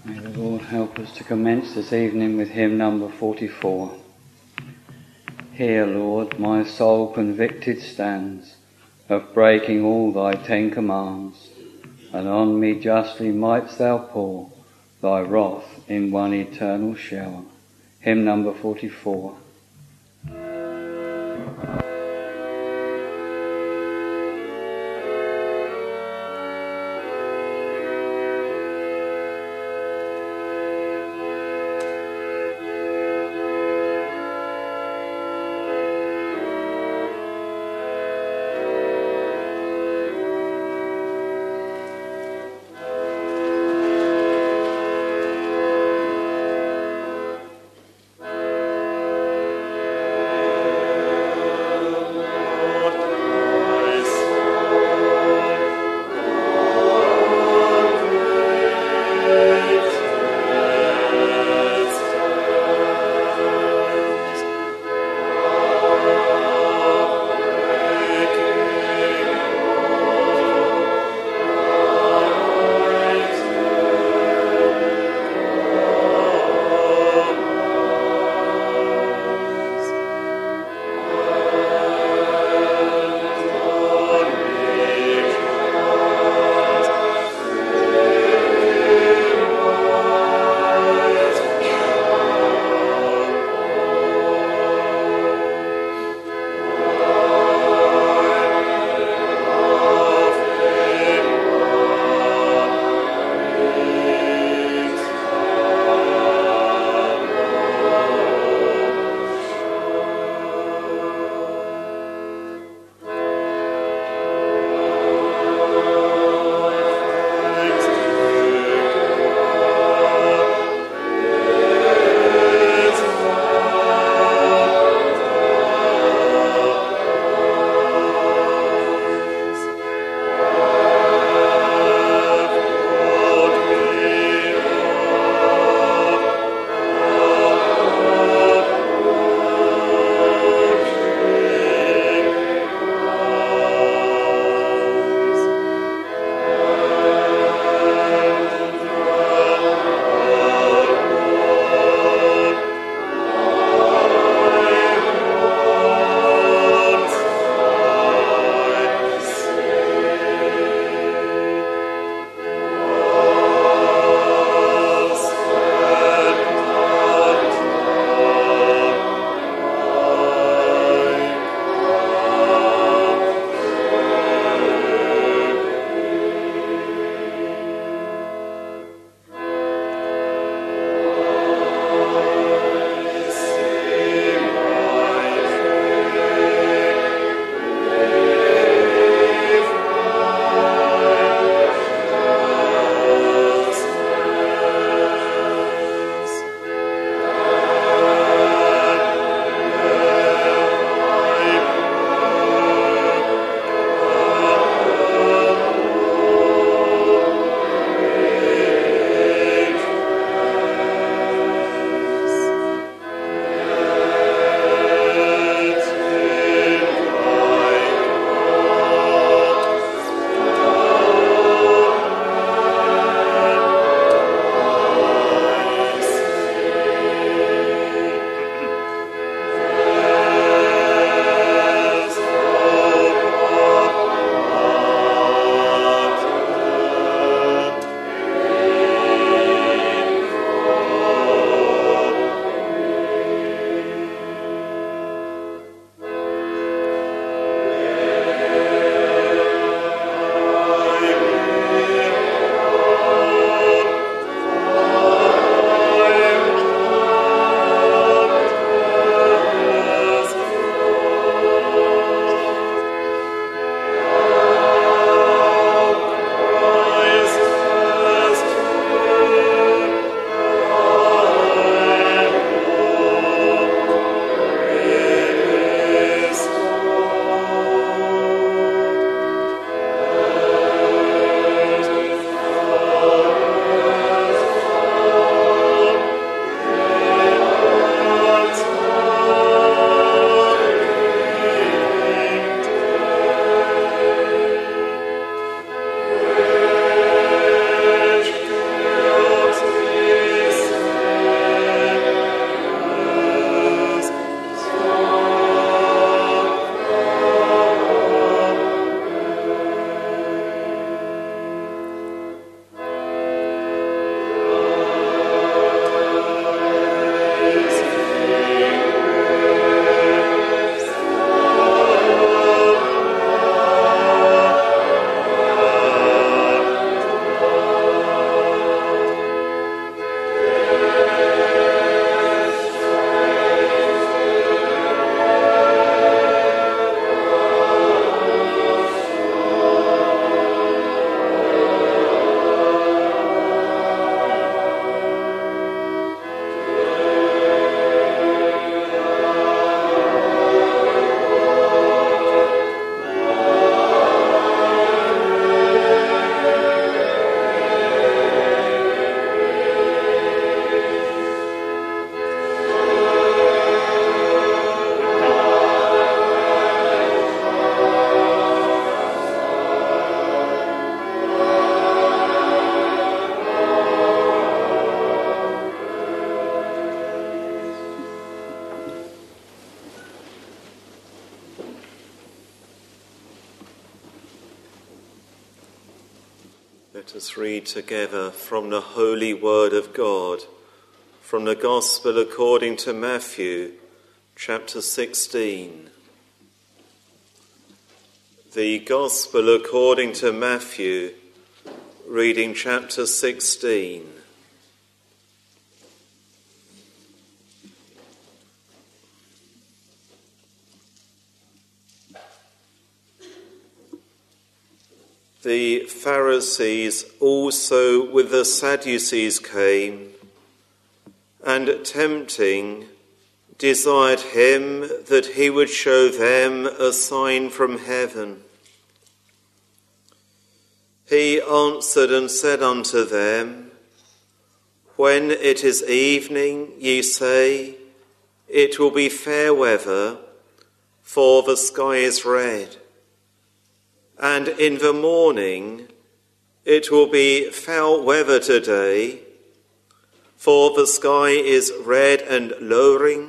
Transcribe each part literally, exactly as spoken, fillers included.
May the Lord help us to commence this evening with hymn number forty-four. Here, Lord, my soul convicted stands of breaking all thy ten commands, and on me justly mightst thou pour thy wrath in one eternal shower. Hymn number forty-four. Let us read together from the Holy Word of God, from the Gospel according to Matthew, chapter sixteen. The Gospel according to Matthew, reading chapter sixteen. The Pharisees also with the Sadducees came, and tempting, desired him that he would show them a sign from heaven. He answered and said unto them, When it is evening, ye say, It will be fair weather, for the sky is red. And in the morning it will be foul weather today, for the sky is red and lowering.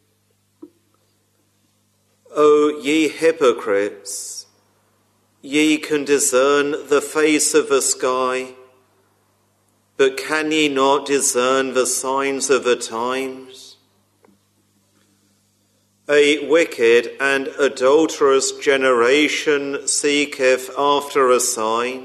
O ye hypocrites, ye can discern the face of the sky, but can ye not discern the signs of the times? A wicked and adulterous generation seeketh after a sign,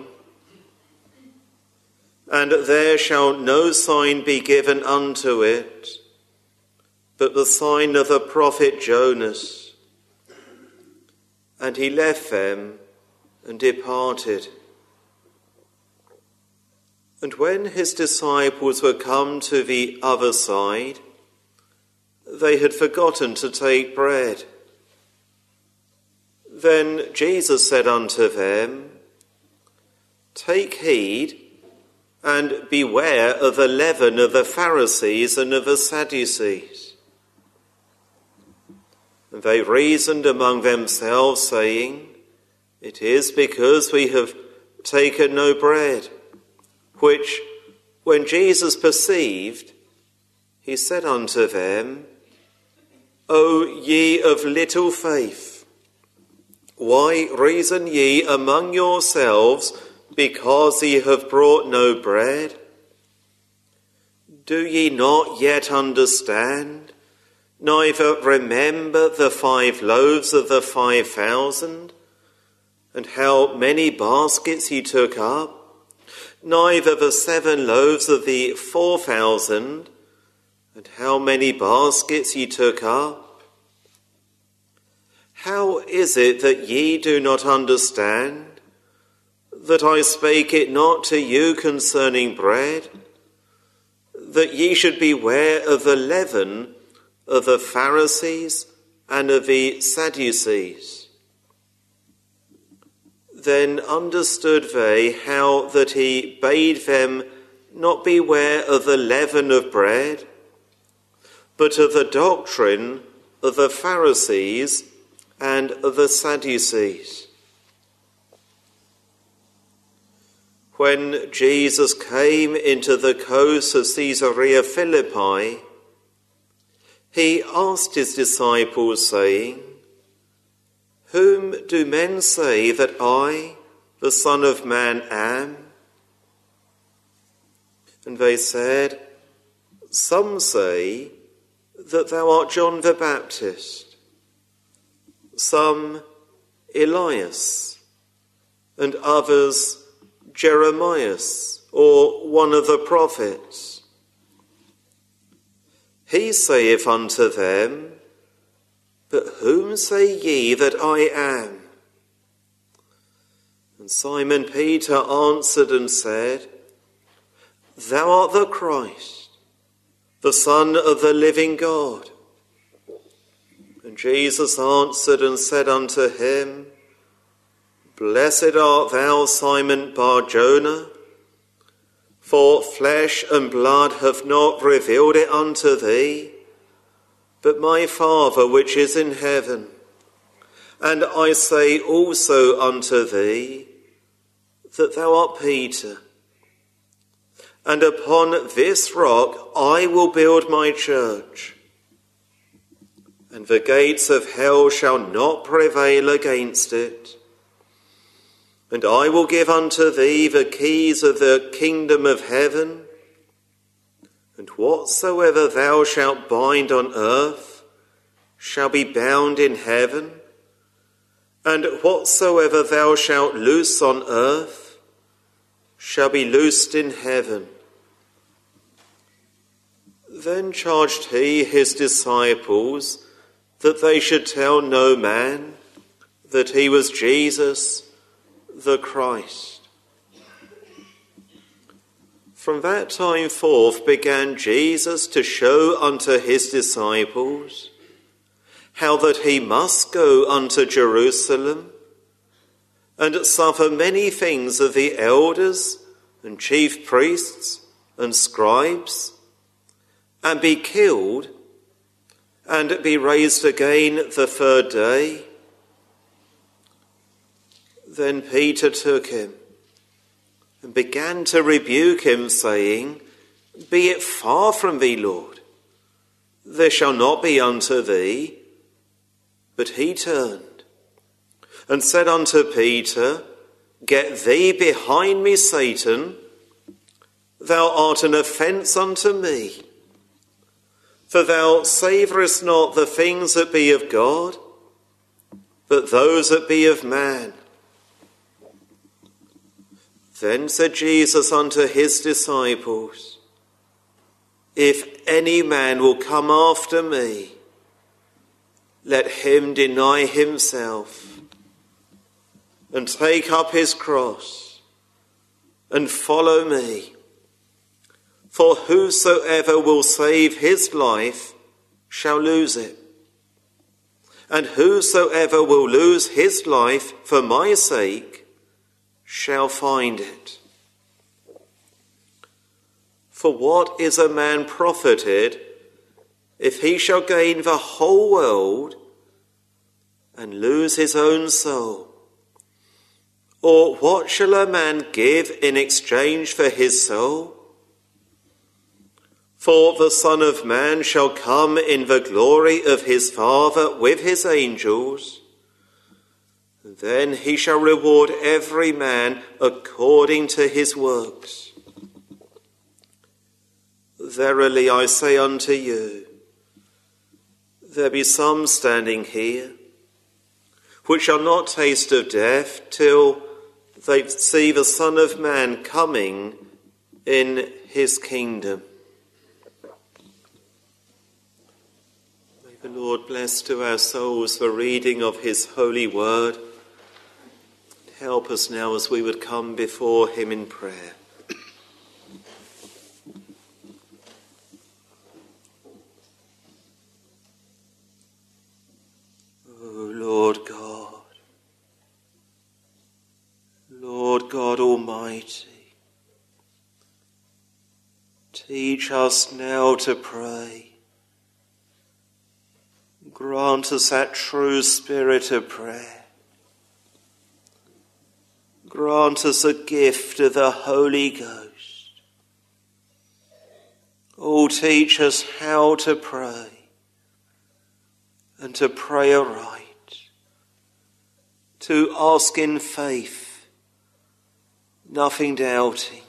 and there shall no sign be given unto it, but the sign of the prophet Jonas. And he left them and departed. And when his disciples were come to the other side, they had forgotten to take bread. Then Jesus said unto them, Take heed and beware of the leaven of the Pharisees and of the Sadducees. And they reasoned among themselves, saying, It is because we have taken no bread. Which, when Jesus perceived, he said unto them, O ye of little faith, why reason ye among yourselves because ye have brought no bread? Do ye not yet understand, neither remember the five loaves of the five thousand, and how many baskets ye took up, neither the seven loaves of the four thousand, and how many baskets ye took up? How is it that ye do not understand, that I spake it not to you concerning bread, that ye should beware of the leaven of the Pharisees and of the Sadducees? Then understood they how that he bade them not beware of the leaven of bread, but of the doctrine of the Pharisees and of the Sadducees. When Jesus came into the coast of Caesarea Philippi, he asked his disciples, saying, Whom do men say that I, the Son of Man, am? And they said, Some say that thou art John the Baptist, some Elias, and others Jeremias, or one of the prophets. He saith unto them, But whom say ye that I am? And Simon Peter answered and said, Thou art the Christ, the Son of the living God. And Jesus answered and said unto him, Blessed art thou, Simon Bar-Jonah, for flesh and blood have not revealed it unto thee, but my Father which is in heaven. And I say also unto thee, that thou art Peter, and upon this rock I will build my church, and the gates of hell shall not prevail against it. And I will give unto thee the keys of the kingdom of heaven, and whatsoever thou shalt bind on earth shall be bound in heaven, and whatsoever thou shalt loose on earth shall be loosed in heaven. Then charged he his disciples that they should tell no man that he was Jesus the Christ. From that time forth began Jesus to show unto his disciples how that he must go unto Jerusalem and suffer many things of the elders and chief priests and scribes, and be killed, and be raised again the third day. Then Peter took him and began to rebuke him, saying, Be it far from thee, Lord, this shall not be unto thee. But he turned and said unto Peter, Get thee behind me, Satan, thou art an offence unto me. For thou savourest not the things that be of God, but those that be of man. Then said Jesus unto his disciples, If any man will come after me, let him deny himself, and take up his cross, and follow me. For whosoever will save his life shall lose it, and whosoever will lose his life for my sake shall find it. For what is a man profited if he shall gain the whole world and lose his own soul? Or what shall a man give in exchange for his soul? For the Son of Man shall come in the glory of his Father with his angels, and then he shall reward every man according to his works. Verily I say unto you, there be some standing here which shall not taste of death till they see the Son of Man coming in his kingdom. May the Lord bless to our souls the reading of his holy word. Help us now as we would come before him in prayer. O Lord God, Lord God Almighty, teach us now to pray. Grant us that true spirit of prayer. Grant us a gift of the Holy Ghost. Oh, teach us how to pray and to pray aright, to ask in faith, nothing doubting.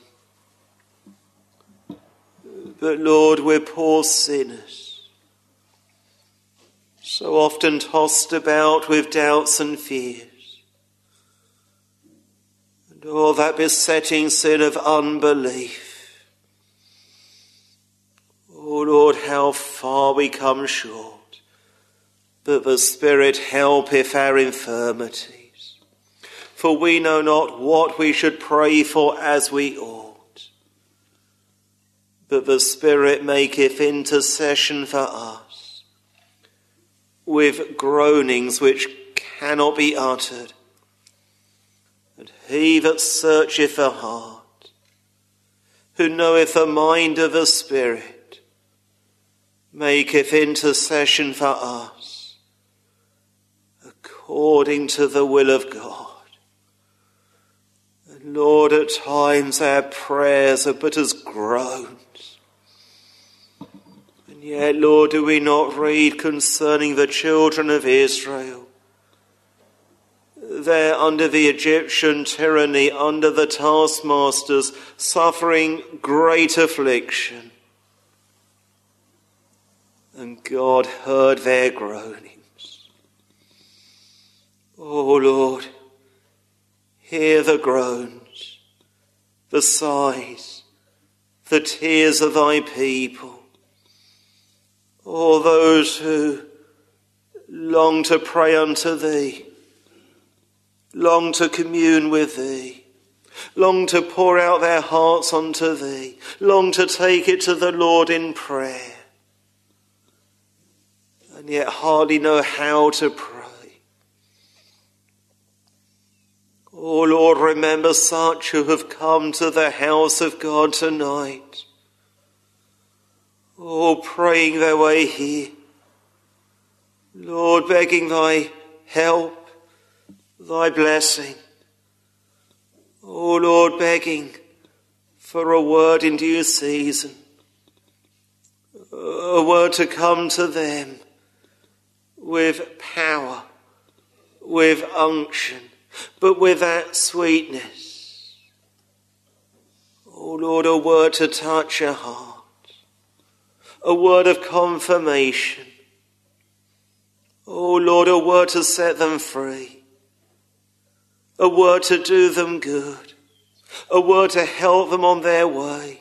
But Lord, we're poor sinners, so often tossed about with doubts and fears. And all that besetting sin of unbelief. Oh Lord, how far we come short. But the Spirit helpeth our infirmities. For we know not what we should pray for as we ought. But the Spirit maketh intercession for us with groanings which cannot be uttered. And he that searcheth the heart, who knoweth the mind of the Spirit, maketh intercession for us according to the will of God. And Lord, at times our prayers are but as groans. And yet, Lord, do we not read concerning the children of Israel there under the Egyptian tyranny, under the taskmasters, suffering great affliction. And God heard their groanings. O Lord, hear the groans, the sighs, the tears of thy people, all those who long to pray unto thee, long to commune with thee, long to pour out their hearts unto thee, long to take it to the Lord in prayer, and yet hardly know how to pray. Oh Lord, remember such who have come to the house of God tonight. Oh, praying their way here. Lord, begging thy help, thy blessing. Oh Lord, begging for a word in due season. A word to come to them with power, with unction, but with that sweetness. Oh Lord, a word to touch a heart, a word of confirmation. Oh Lord, a word to set them free, a word to do them good, a word to help them on their way.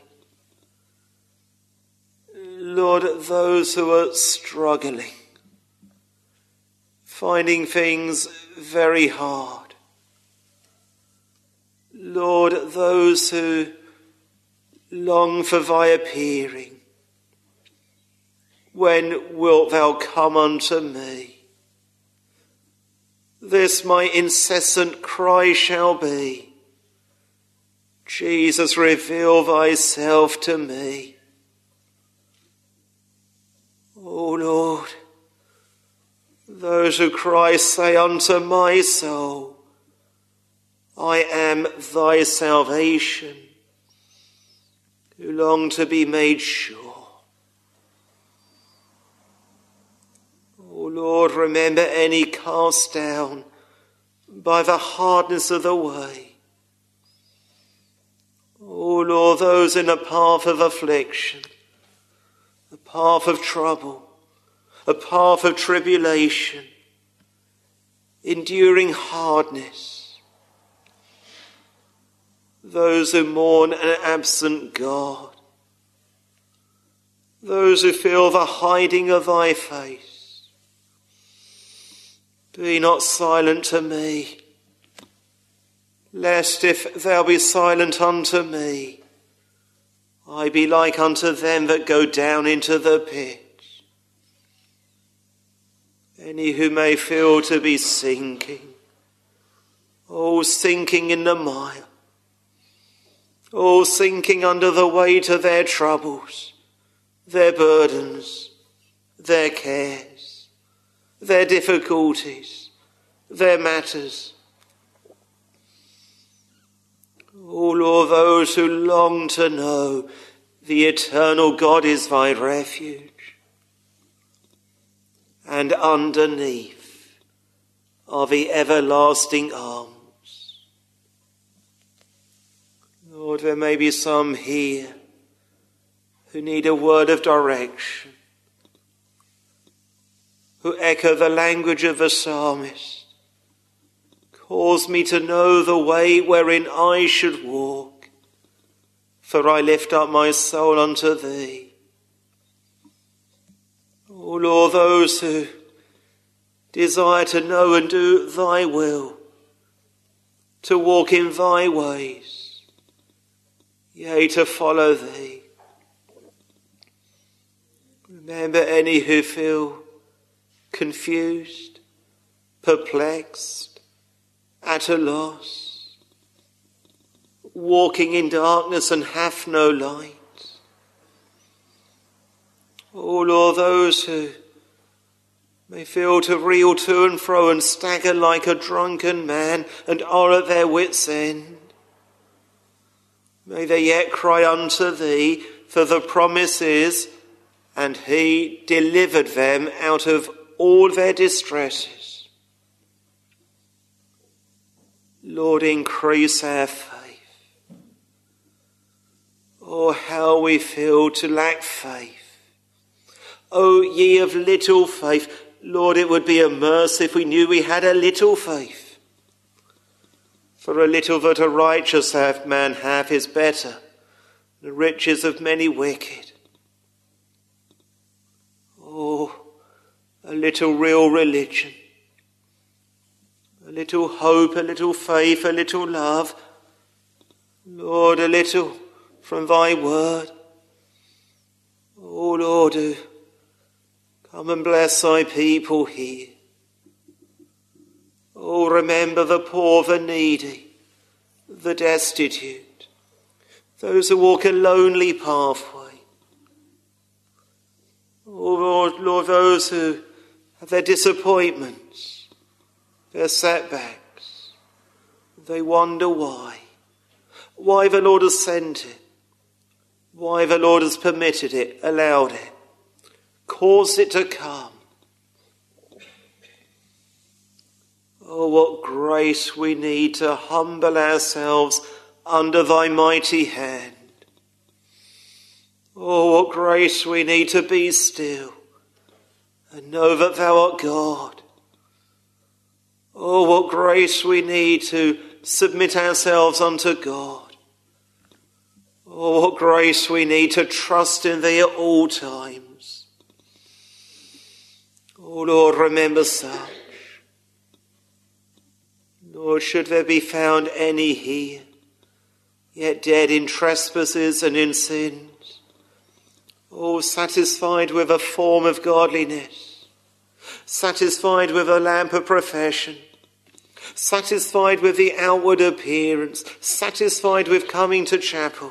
Lord, those who are struggling, finding things very hard. Lord, those who long for thy appearing. When wilt thou come unto me? This my incessant cry shall be. Jesus, reveal thyself to me. O Lord, those who cry say unto my soul, I am thy salvation, who long to be made sure. O Lord, remember any cast down by the hardness of the way. O Lord, those in a path of affliction, a path of trouble, a path of tribulation, enduring hardness. Those who mourn an absent God. Those who feel the hiding of thy face. Be not silent to me, lest if thou be silent unto me, I be like unto them that go down into the pit. Any who may feel to be sinking, oh, sinking in the mire, oh, sinking under the weight of their troubles, their burdens, their cares, their difficulties, their matters. O Lord, those who long to know the eternal God is thy refuge, and underneath are the everlasting arms. Lord, there may be some here who need a word of direction, who echo the language of the psalmist. Cause me to know the way wherein I should walk, for I lift up my soul unto thee. O Lord, those who desire to know and do thy will, to walk in thy ways, yea, to follow thee. Remember any who feel confused, perplexed, at a loss, walking in darkness and have no light. O Lord, those who may feel to reel to and fro and stagger like a drunken man and are at their wits' end, may they yet cry unto thee, for the promise is, and he delivered them out of all their distresses. Lord, increase our faith. Oh, how we feel to lack faith. Oh, ye of little faith, Lord, it would be a mercy if we knew we had a little faith. For a little that a righteous man hath is better than the riches of many wicked. Oh, a little real religion, a little hope, a little faith, a little love. Lord, a little from thy word. Oh, Lord, do come and bless thy people here. Oh, remember the poor, the needy, the destitute, those who walk a lonely pathway. Oh, Lord, Lord, those who have their disappointments, their setbacks. They wonder why. Why the Lord has sent it. Why the Lord has permitted it, allowed it, caused it to come. Oh, what grace we need to humble ourselves under thy mighty hand. Oh, what grace we need to be still and know that thou art God. Oh, what grace we need to submit ourselves unto God. Oh, what grace we need to trust in thee at all times. Oh, Lord, remember such. Lord, should there be found any here, yet dead in trespasses and in sins, oh, satisfied with a form of godliness, satisfied with a lamp of profession, satisfied with the outward appearance, satisfied with coming to chapel.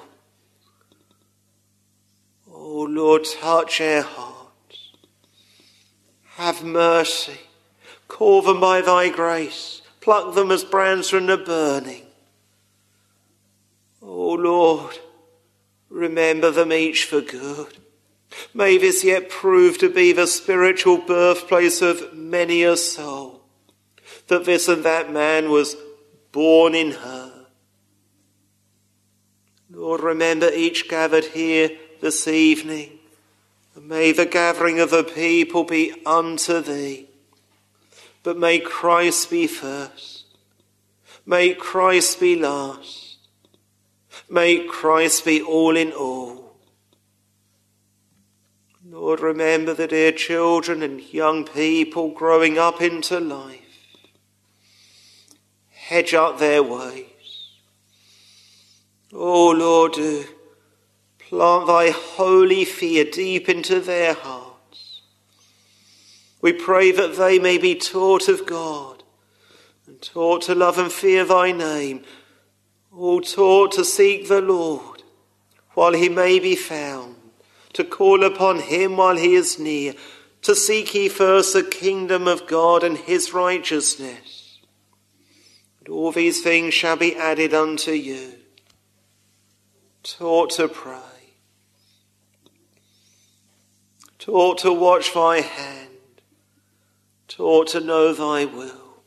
Oh, Lord, touch our hearts. Have mercy. Call them by thy grace. Pluck them as brands from the burning. Oh, Lord, remember them each for good. May this yet prove to be the spiritual birthplace of many a soul, that this and that man was born in her. Lord, remember each gathered here this evening, and may the gathering of the people be unto thee. But may Christ be first. May Christ be last. May Christ be all in all. Lord, remember the dear children and young people growing up into life. Hedge up their ways. Oh, Lord, do plant thy holy fear deep into their hearts. We pray that they may be taught of God and taught to love and fear thy name. Oh, taught to seek the Lord while he may be found, to call upon him while he is near, to seek ye first the kingdom of God and his righteousness. And all these things shall be added unto you. Taught to pray, taught to watch thy hand, taught to know thy will.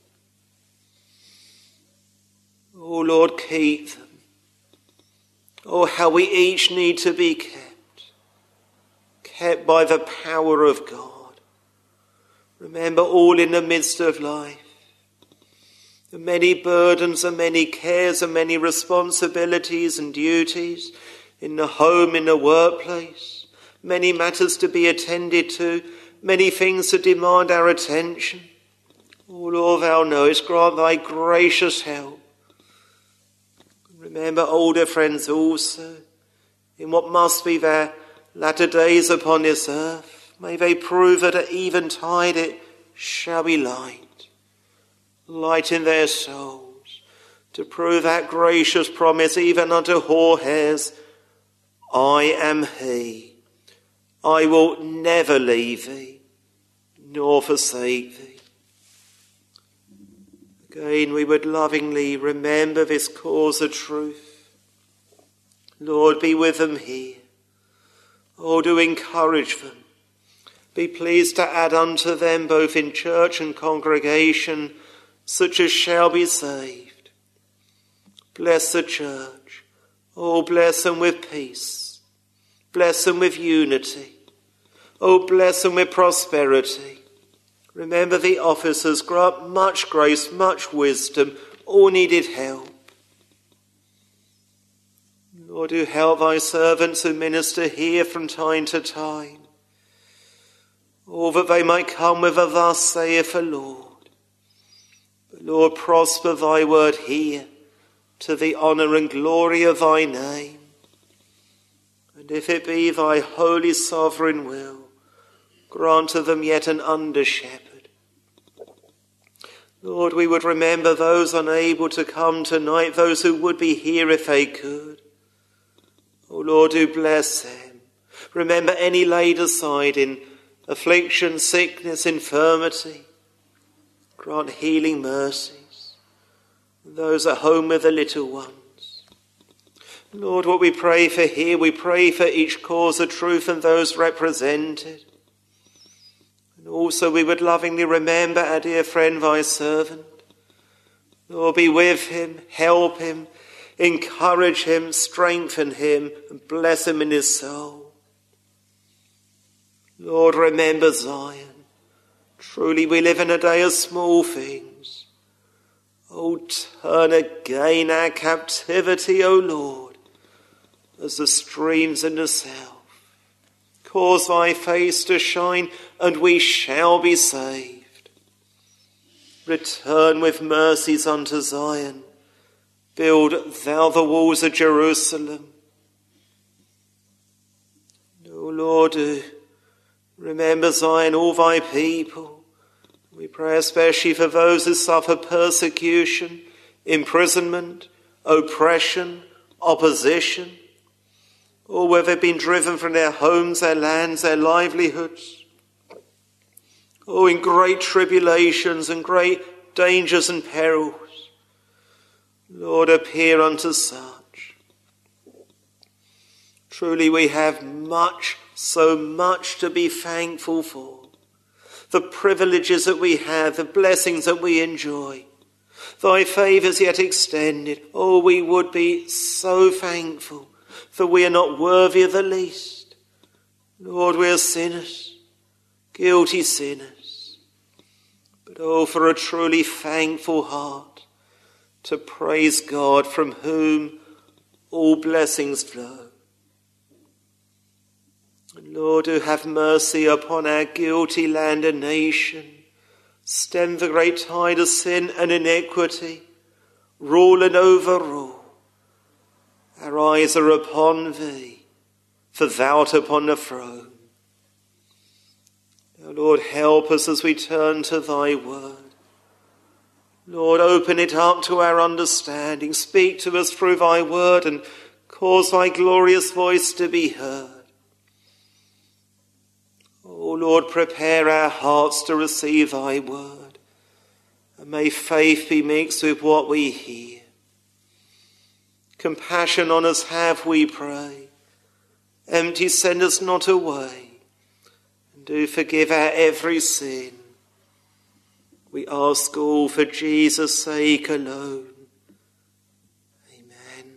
Oh, Lord, keep them. Oh, how we each need to be kept, kept by the power of God. Remember all in the midst of life, the many burdens and many cares and many responsibilities and duties in the home, in the workplace, many matters to be attended to, many things to demand our attention. Oh, Lord, thou knowest, grant thy gracious help. Remember older friends also, in what must be their latter days upon this earth. May they prove that at eventide it shall be light. Light in their souls, to prove that gracious promise even unto hoar hairs, I am he. I will never leave thee, nor forsake thee. Again, we would lovingly remember this cause of truth. Lord, be with them here. Oh, do encourage them. Be pleased to add unto them both in church and congregation such as shall be saved. Bless the church. Oh, bless them with peace. Bless them with unity. Oh, bless them with prosperity. Remember the officers, grant much grace, much wisdom, all needed help. Lord, do help thy servants who minister here from time to time. All that they might come with a thus saith the Lord. But Lord, prosper thy word here to the honour and glory of thy name. And if it be thy holy sovereign will, grant to them yet an under-shepherd. Lord, we would remember those unable to come tonight, those who would be here if they could. Oh Lord, do bless them. Remember any laid aside in affliction, sickness, infirmity. Grant healing mercies. Those at home with the little ones. Lord, what we pray for here, we pray for each cause of truth and those represented. And also we would lovingly remember our dear friend, thy servant. Lord, be with him, help him, encourage him, strengthen him, and bless him in his soul. Lord, remember Zion. Truly we live in a day of small things. Oh, turn again our captivity, O Lord, as the streams in the south. Cause thy face to shine, and we shall be saved. Return with mercies unto Zion. Build thou the walls of Jerusalem. O Lord, do remember Zion, all thy people. We pray especially for those who suffer persecution, imprisonment, oppression, opposition, or where they've been driven from their homes, their lands, their livelihoods. Oh, in great tribulations and great dangers and perils. Lord, appear unto such. Truly we have much, so much to be thankful for. The privileges that we have, the blessings that we enjoy. Thy favours yet extended. Oh, we would be so thankful, for we are not worthy of the least. Lord, we are sinners, guilty sinners. But oh, for a truly thankful heart, to praise God from whom all blessings flow. And Lord, do have mercy upon our guilty land and nation. Stem the great tide of sin and iniquity. Rule and overrule. Our eyes are upon thee, for thou art upon the throne. Now, Lord, help us as we turn to thy word. Lord, open it up to our understanding. Speak to us through thy word and cause thy glorious voice to be heard. Oh Lord, prepare our hearts to receive thy word. And may faith be mixed with what we hear. Compassion on us have, we pray. Empty send us not away. And do forgive our every sin. We ask all for Jesus' sake alone. Amen.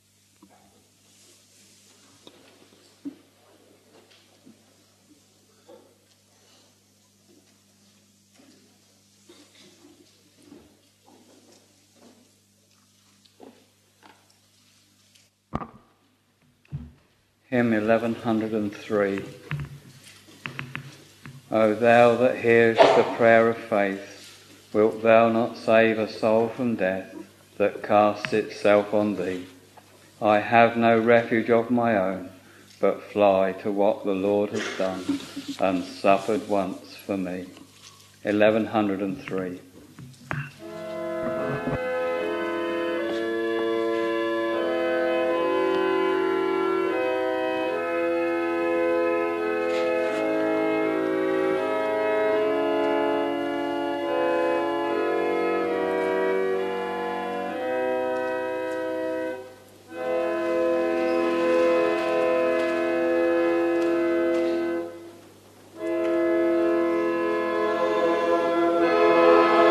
Hymn eleven oh three. O thou that hearest the prayer of faith, wilt thou not save a soul from death that casts itself on thee? I have no refuge of my own, but fly to what the Lord has done and suffered once for me. eleven oh three. Amen.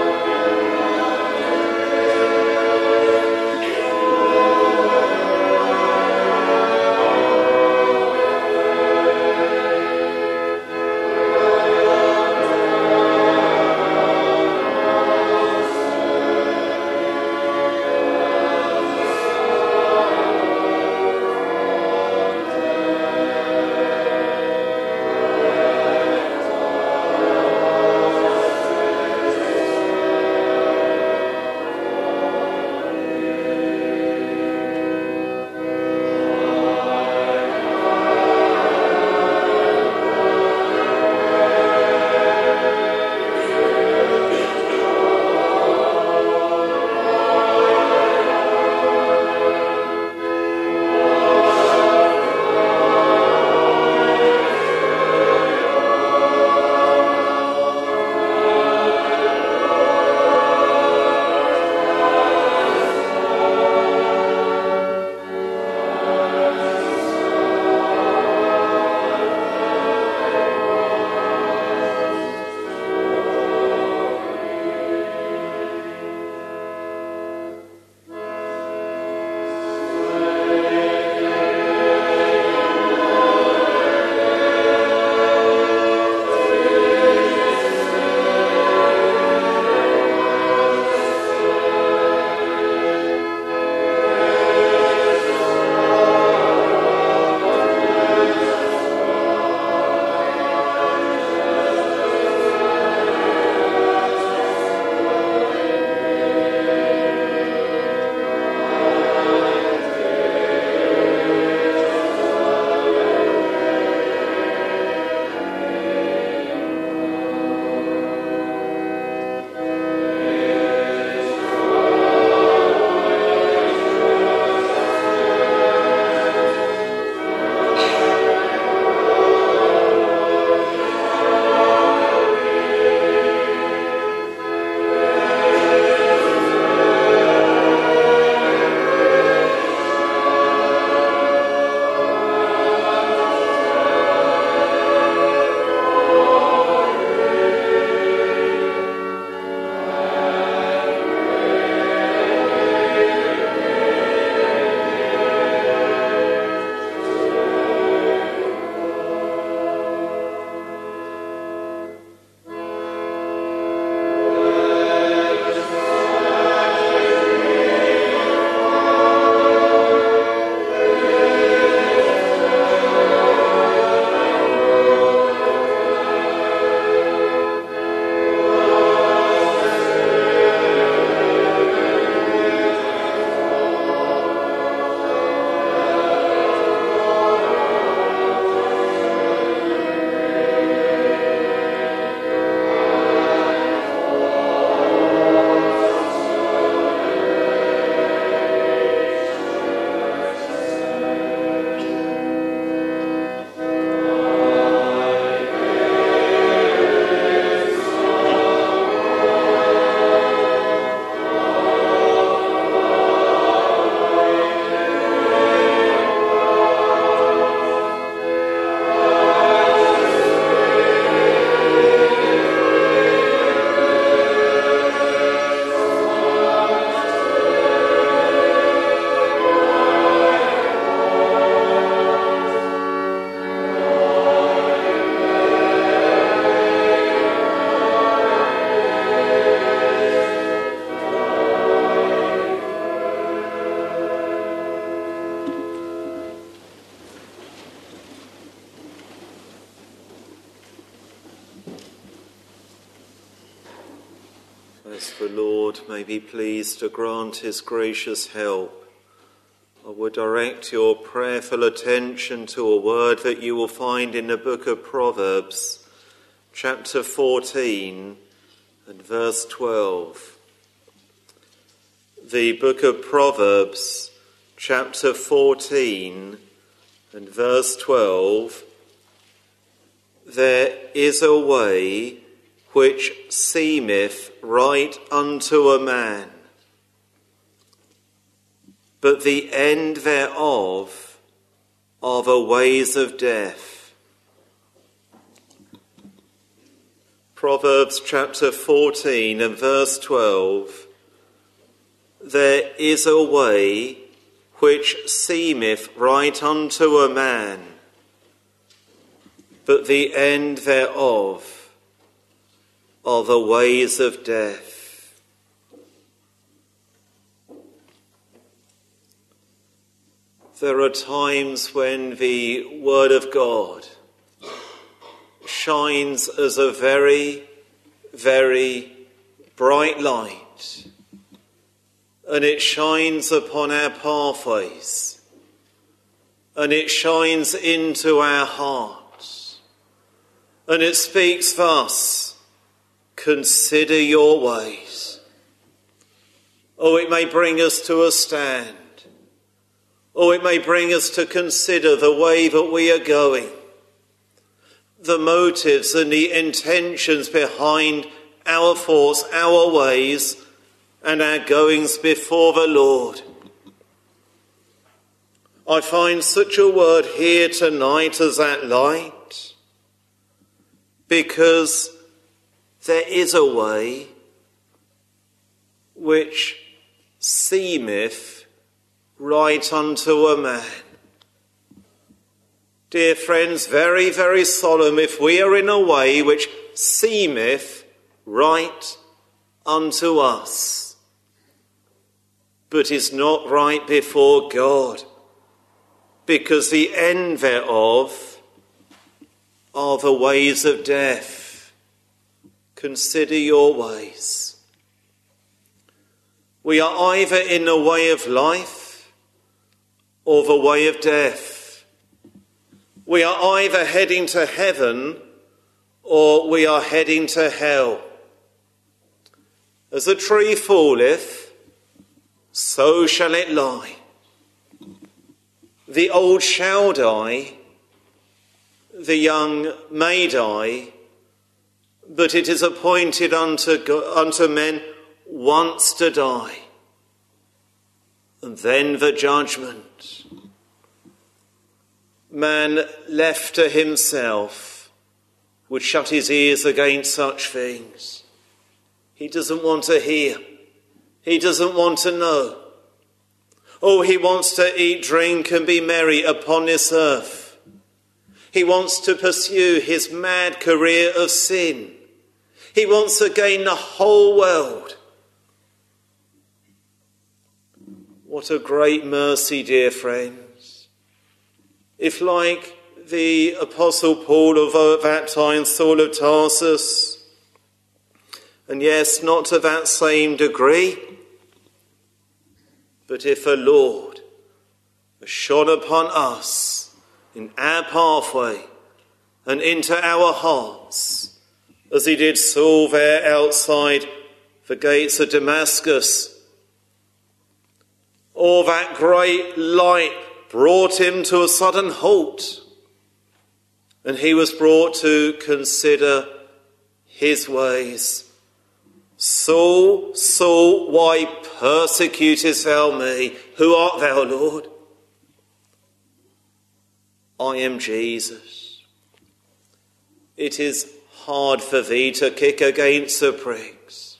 The Lord may be pleased to grant his gracious help. I would direct your prayerful attention to a word that you will find in the book of Proverbs, chapter fourteen and verse twelve. The book of Proverbs, chapter fourteen and verse twelve. There is a way which seemeth right unto a man, but the end thereof are the ways of death. Proverbs chapter fourteen and verse twelve. There is a way which seemeth right unto a man, but the end thereof are the ways of death. There are times when the Word of God shines as a very, very bright light, and it shines upon our pathways, and it shines into our hearts, and it speaks thus: consider your ways. Oh, it may bring us to a stand. Oh, it may bring us to consider the way that we are going, the motives and the intentions behind our thoughts, our ways, and our goings before the Lord. I find such a word here tonight as that light, because there is a way which seemeth right unto a man. Dear friends, very, very solemn if we are in a way which seemeth right unto us, but is not right before God, because the end thereof are the ways of death. Consider your ways. We are either in the way of life or the way of death. We are either heading to heaven or we are heading to hell. As a tree falleth, so shall it lie. The old shall die, the young may die, but it is appointed unto, unto men once to die, and then the judgment. Man left to himself would shut his ears against such things. He doesn't want to hear. He doesn't want to know. Oh, he wants to eat, drink, and be merry upon this earth. He wants to pursue his mad career of sin. He wants to gain the whole world. What a great mercy, dear friends. If, like the Apostle Paul of that time, Saul of Tarsus, and yes, not to that same degree, but if the Lord has shone upon us in our pathway and into our hearts, as he did Saul there outside the gates of Damascus, or that great light brought him to a sudden halt, and he was brought to consider his ways. Saul, Saul, why persecutest thou me? Who art thou, Lord? I am Jesus. It is hard for thee to kick against the pricks.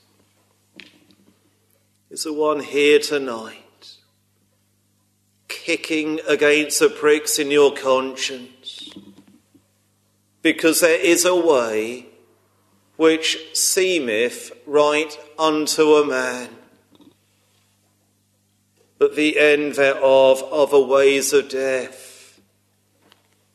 Is the one here tonight kicking against the pricks in your conscience? Because there is a way which seemeth right unto a man, but the end thereof are the ways of death.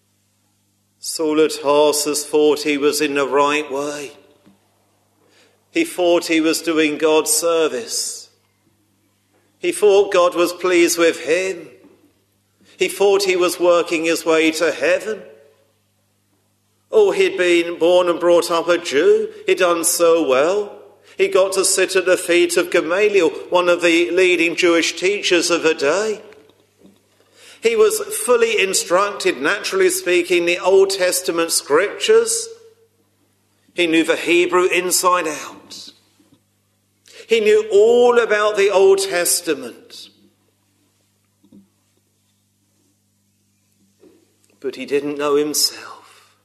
Saul of Tarsus thought he was in the right way. He thought he was doing God service. He thought God was pleased with him. He thought he was working his way to heaven. Oh, he'd been born and brought up a Jew. He'd done so well. He got to sit at the feet of Gamaliel, one of the leading Jewish teachers of the day. He was fully instructed, naturally speaking, the Old Testament scriptures. He knew the Hebrew inside out. He knew all about the Old Testament. But he didn't know himself.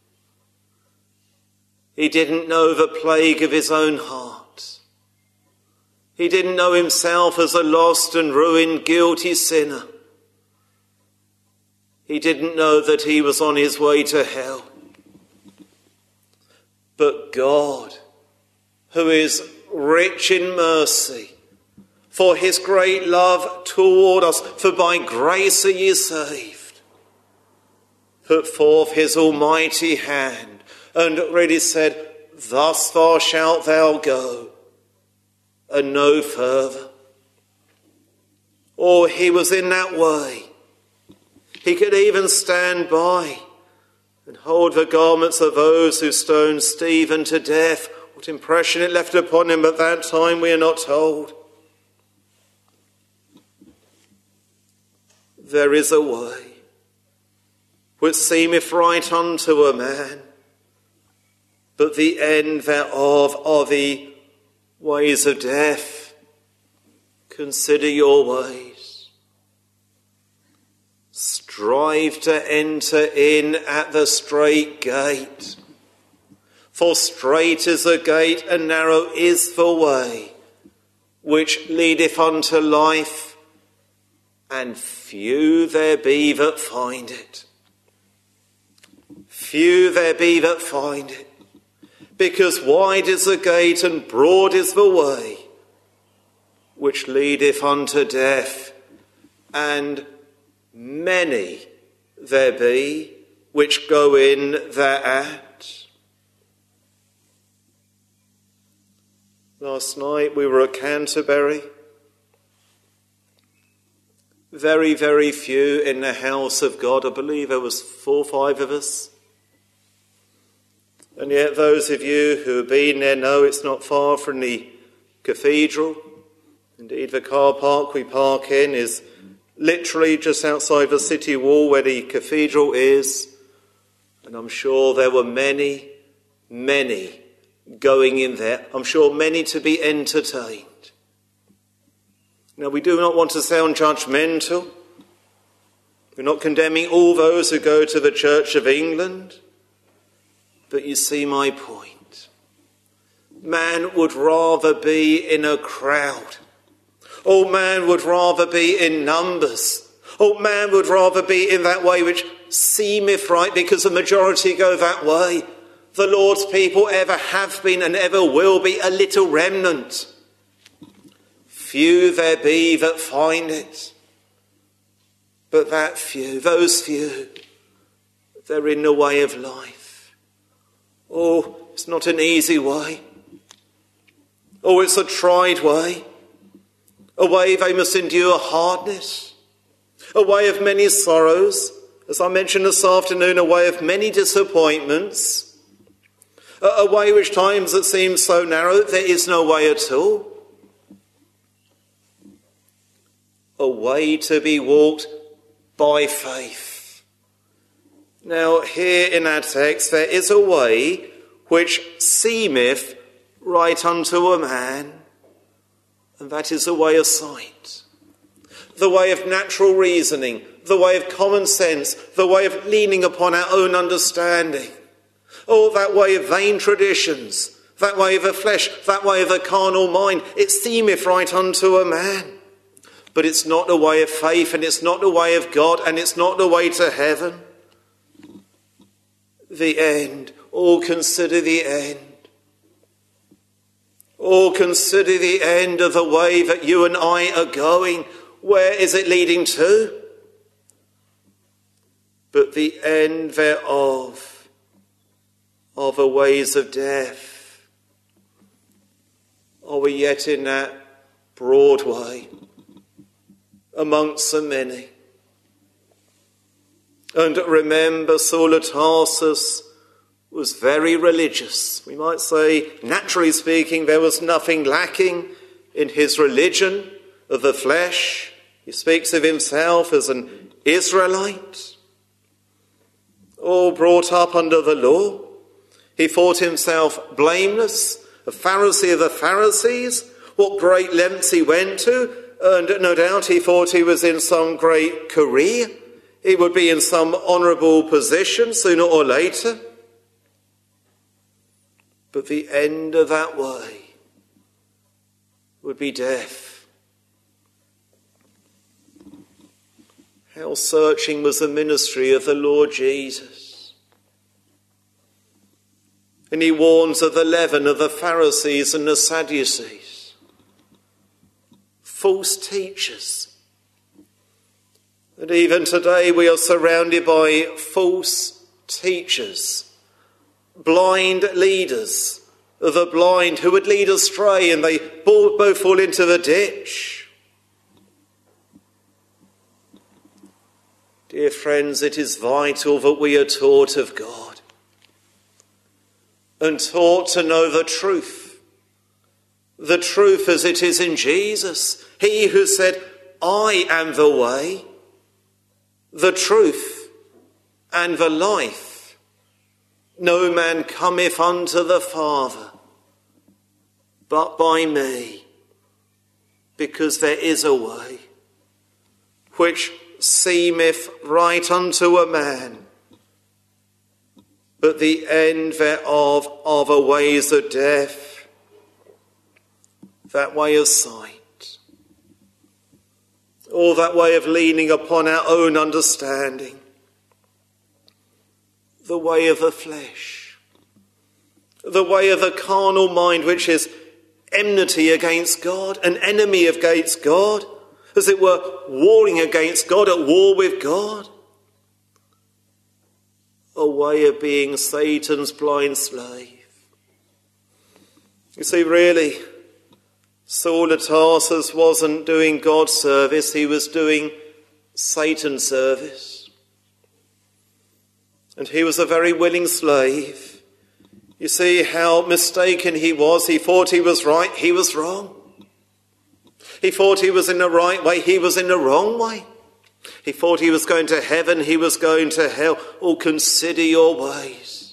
He didn't know the plague of his own heart. He didn't know himself as a lost and ruined, guilty sinner. He didn't know that he was on his way to hell. But God, who is rich in mercy, for his great love toward us, for by grace are ye saved, put forth his almighty hand and really said, thus far shalt thou go, and no further. Or he was in that way. He could even stand by and hold the garments of those who stoned Stephen to death. What impression it left upon him at that time, we are not told. There is a way which seemeth right unto a man, but the end thereof are the ways of death. Consider your ways. Strive to enter in at the strait gate. For strait is the gate, and narrow is the way, which leadeth unto life, and few there be that find it. Few there be that find it. Because wide is the gate, and broad is the way, which leadeth unto death, and many there be which go in thereat. Last night we were at Canterbury. Very, very few in the house of God. I believe there was four or five of us. And yet those of you who have been there know it's not far from the cathedral. Indeed, the car park we park in is literally just outside the city wall where the cathedral is. And I'm sure there were many, many going in there. I'm sure many to be entertained. Now, we do not want to sound judgmental. We're not condemning all those who go to the Church of England. But you see my point. Man would rather be in a crowd. Oh, man would rather be in numbers. Oh, man would rather be in that way which seemeth right, because the majority go that way. The Lord's people ever have been and ever will be a little remnant. Few there be that find it. But that few, those few, they're in the way of life. Oh, it's not an easy way. Oh, it's a tried way. A way they must endure hardness. A way of many sorrows. As I mentioned this afternoon, a way of many disappointments. A, a way which times it seems so narrow, there is no way at all. A way to be walked by faith. Now, here in our text, there is a way which seemeth right unto a man, and that is the way of sight, the way of natural reasoning, the way of common sense, the way of leaning upon our own understanding. Oh, that way of vain traditions, that way of the flesh, that way of the carnal mind. It seemeth right unto a man. But it's not the way of faith, and it's not the way of God, and it's not the way to heaven. The end. Oh, consider the end. Oh, consider the end of the way that you and I are going. Where is it leading to? But the end thereof are the ways of death. are we yet in that broad way amongst the many? And remember, Saul of Tarsus was very religious. We might say, naturally speaking, there was nothing lacking in his religion of the flesh. He speaks of himself as an Israelite, all brought up under the law. He thought himself blameless, a Pharisee of the Pharisees. What great lengths he went to, and no doubt he thought he was in some great career. He would be in some honourable position sooner or later. But the end of that way would be death. How searching was the ministry of the Lord Jesus. And he warns of the leaven of the Pharisees and the Sadducees. False teachers. And even today we are surrounded by false teachers. Blind leaders of the blind who would lead astray, and they both fall into the ditch. Dear friends, it is vital that we are taught of God and taught to know the truth. The truth as it is in Jesus. He who said, I am the way, the truth, and the life. No man cometh unto the Father but by me, because there is a way which seemeth right unto a man, but the end thereof are the ways of death, that way of sight, or that way of leaning upon our own understanding, the way of the flesh, the way of the carnal mind, which is enmity against God, an enemy against God, as it were, warring against God, at war with God. A way of being Satan's blind slave. You see, really, Saul of Tarsus wasn't doing God's service, he was doing Satan's service. And he was a very willing slave. You see how mistaken he was. He thought he was right, he was wrong. He thought he was in the right way, he was in the wrong way. He thought he was going to heaven, he was going to hell. Oh, consider your ways,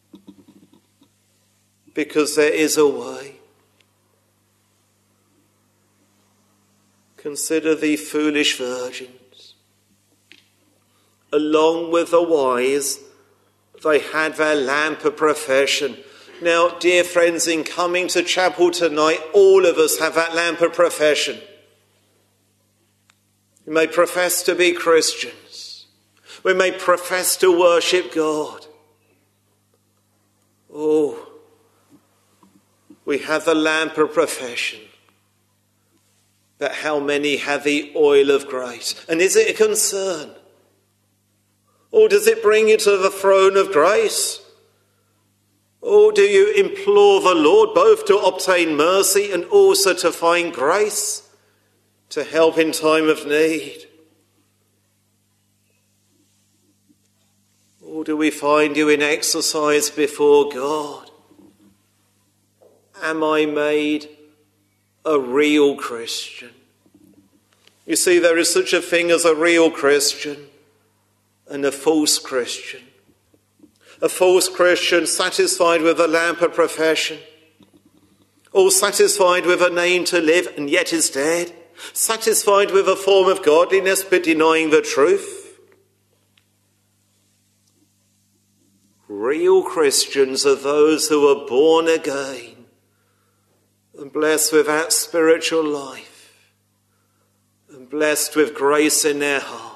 because there is a way. Consider the foolish virgins. Along with the wise, they had their lamp of profession. Now, dear friends, in coming to chapel tonight, all of us have that lamp of profession. We may profess to be Christians. We may profess to worship God. Oh, we have the lamp of profession. But how many have the oil of grace? And is it a concern? Or does it bring you to the throne of grace? Or do you implore the Lord both to obtain mercy and also to find grace to help in time of need? Or do we find you in exercise before God? Am I made a real Christian? You see, there is such a thing as a real Christian and a false Christian. A false Christian satisfied with a lamp of profession, or satisfied with a name to live and yet is dead, satisfied with a form of godliness but denying the truth. Real Christians are those who are born again and blessed with that spiritual life and blessed with grace in their heart.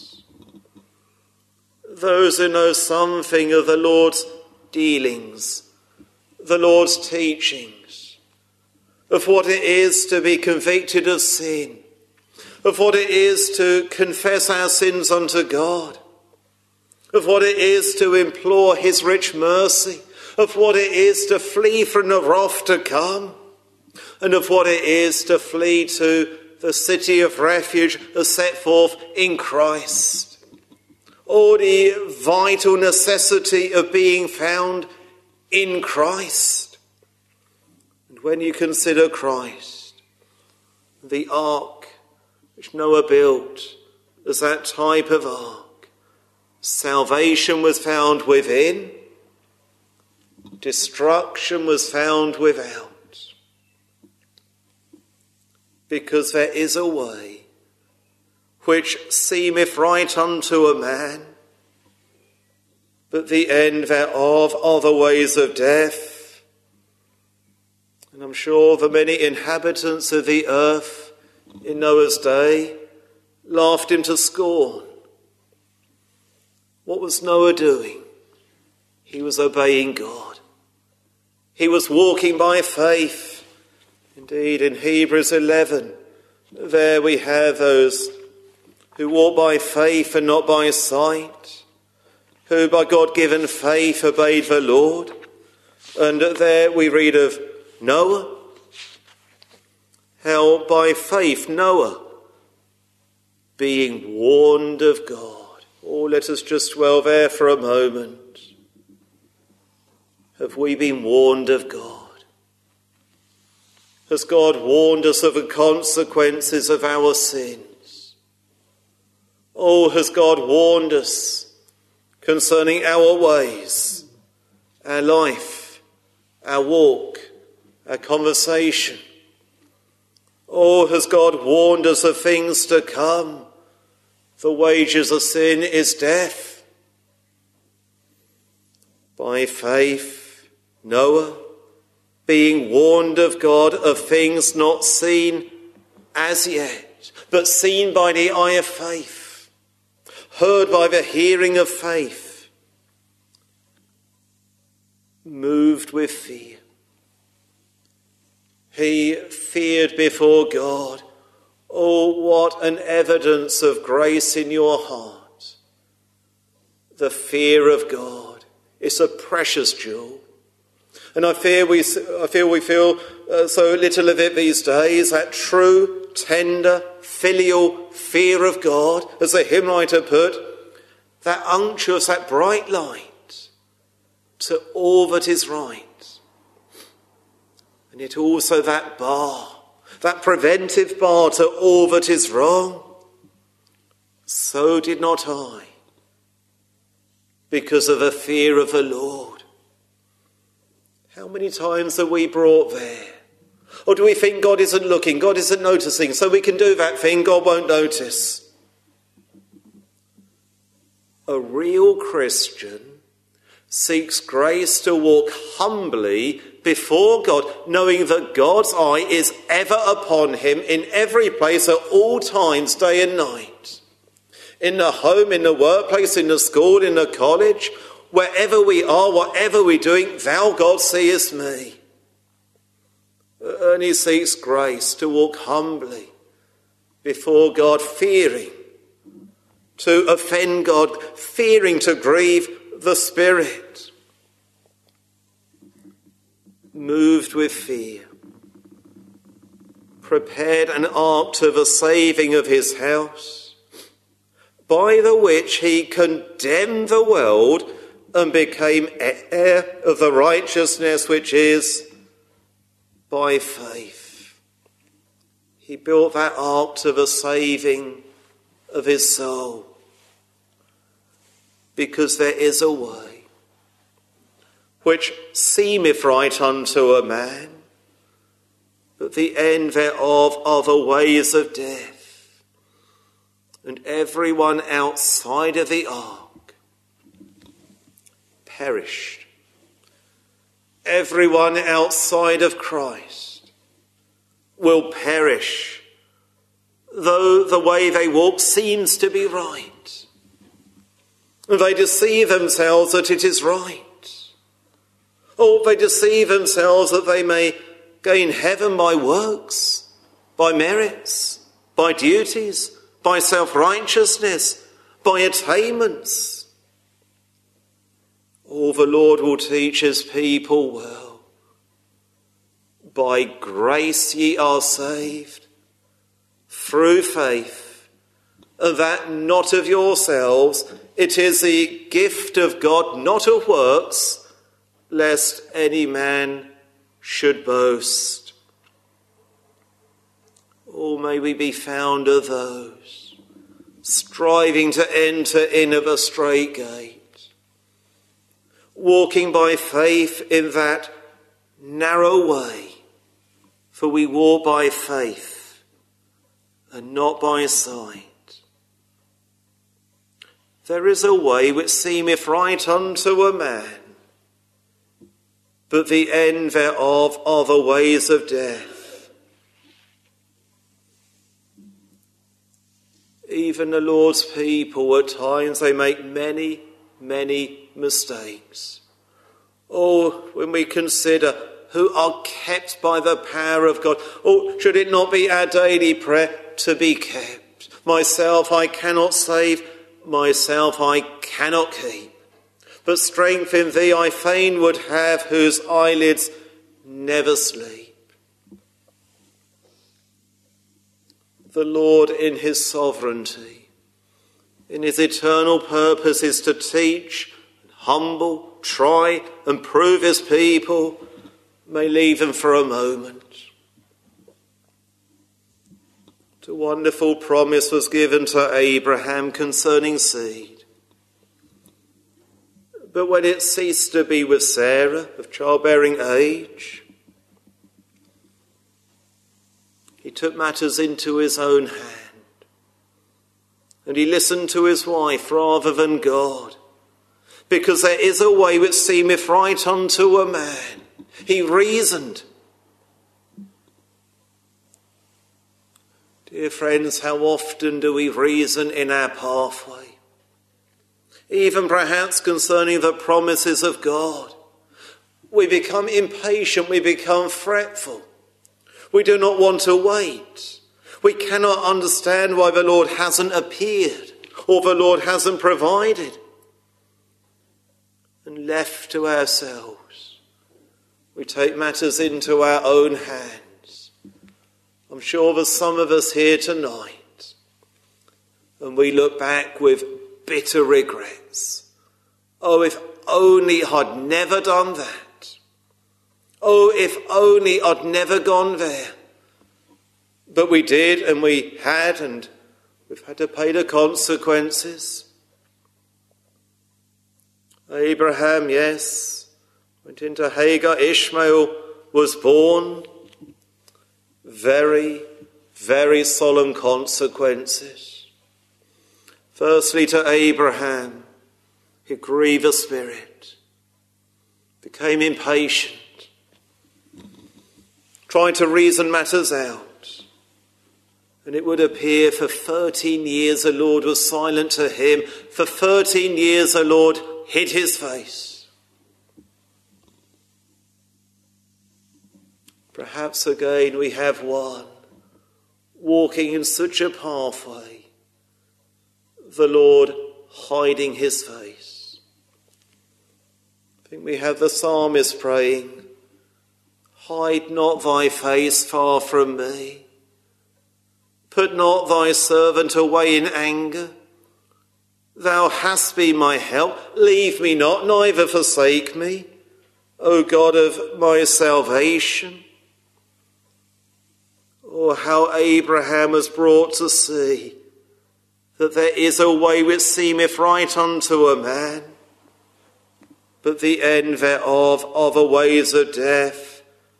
Those who know something of the Lord's dealings, the Lord's teachings, of what it is to be convicted of sin, of what it is to confess our sins unto God, of what it is to implore his rich mercy, of what it is to flee from the wrath to come, and of what it is to flee to the city of refuge as set forth in Christ. All the vital necessity of being found in Christ. And when you consider Christ, the ark which Noah built as that type of ark, salvation was found within, destruction was found without. Because there is a way which seemeth right unto a man, but the end thereof are the ways of death. And I'm sure the many inhabitants of the earth in Noah's day laughed him to scorn. What was Noah doing? He was obeying God. He was walking by faith. Indeed, in Hebrews eleven, there we have those who walk by faith and not by sight, who by God-given faith obeyed the Lord. And there we read of Noah, how by faith Noah, being warned of God. Oh, let us just dwell there for a moment. Have we been warned of God? Has God warned us of the consequences of our sins? Oh, has God warned us concerning our ways, our life, our walk, our conversation? Oh, has God warned us of things to come? The wages of sin is death. By faith, Noah, being warned of God of things not seen as yet, but seen by the eye of faith, heard by the hearing of faith, moved with fear. He feared before God. Oh, what an evidence of grace in your heart. The fear of God is a precious jewel. And I fear we, I feel we feel uh, so little of it these days, that true, tender, filial fear of God, as the hymn writer put, that unctuous, that bright light to all that is right. And yet also that bar, that preventive bar to all that is wrong. So did not I, because of the fear of the Lord. How many times are we brought there? Or do we think God isn't looking, God isn't noticing, so we can do that thing, God won't notice? A real Christian seeks grace to walk humbly before God, knowing that God's eye is ever upon him in every place at all times, day and night. In the home, in the workplace, in the school, in the college, wherever we are, whatever we're doing, thou, God, seest me. And he seeks grace to walk humbly before God, fearing to offend God, fearing to grieve the Spirit. Moved with fear, prepared an ark to the saving of his house, by the which he condemned the world and became heir of the righteousness which is by faith. He built that ark to the saving of his soul, because there is a way which seemeth right unto a man, but the end thereof are the ways of death. And everyone outside of the ark perished. Everyone outside of Christ will perish, though the way they walk seems to be right. They deceive themselves that it is right. Or they deceive themselves that they may gain heaven by works, by merits, by duties, by self-righteousness, by attainments. All the Lord will teach his people well. by grace ye are saved, through faith, and that not of yourselves, it is the gift of God, not of works, lest any man should boast. Oh, may we be found of those striving to enter in at the straight gate, walking by faith in that narrow way, for we walk by faith and not by sight. There is a way which seemeth right unto a man, but the end thereof are the ways of death. Even the Lord's people, at times, they make many, many mistakes. Oh, when we consider who are kept by the power of God. Oh, should it not be our daily prayer to be kept? Myself I cannot save, myself I cannot keep. But strength in thee I fain would have, whose eyelids never sleep. The Lord in his sovereignty, in his eternal purpose, is to teach, humble, try and prove his people, may leave them for a moment. A wonderful promise was given to Abraham concerning seed. But when it ceased to be with Sarah, of childbearing age, he took matters into his own hand, and he listened to his wife rather than God, because there is a way which seemeth right unto a man. He reasoned. Dear friends, how often do we reason in our pathway? Even perhaps concerning the promises of God. We become impatient, we become fretful. We do not want to wait. We cannot understand why the Lord hasn't appeared or the Lord hasn't provided. And left to ourselves, we take matters into our own hands. I'm sure there's some of us here tonight, and we look back with bitter regrets. Oh, if only I'd never done that. Oh, if only I'd never gone there. But we did, and we had, and we've had to pay the consequences. Abraham, yes, went into Hagar. Ishmael was born. Very, very solemn consequences. Firstly, to Abraham, he grieved the spirit, became impatient, tried to reason matters out. And it would appear for thirteen years the Lord was silent to him. For thirteen years the Lord hid his face. Perhaps again we have one walking in such a pathway, the Lord hiding his face. I think we have the psalmist praying, hide not thy face far from me. Put not thy servant away in anger. Thou hast been my help. Leave me not, neither forsake me, O God of my salvation. Oh, how Abraham was brought to see that there is a way which seemeth right unto a man, but the end thereof are the ways of death.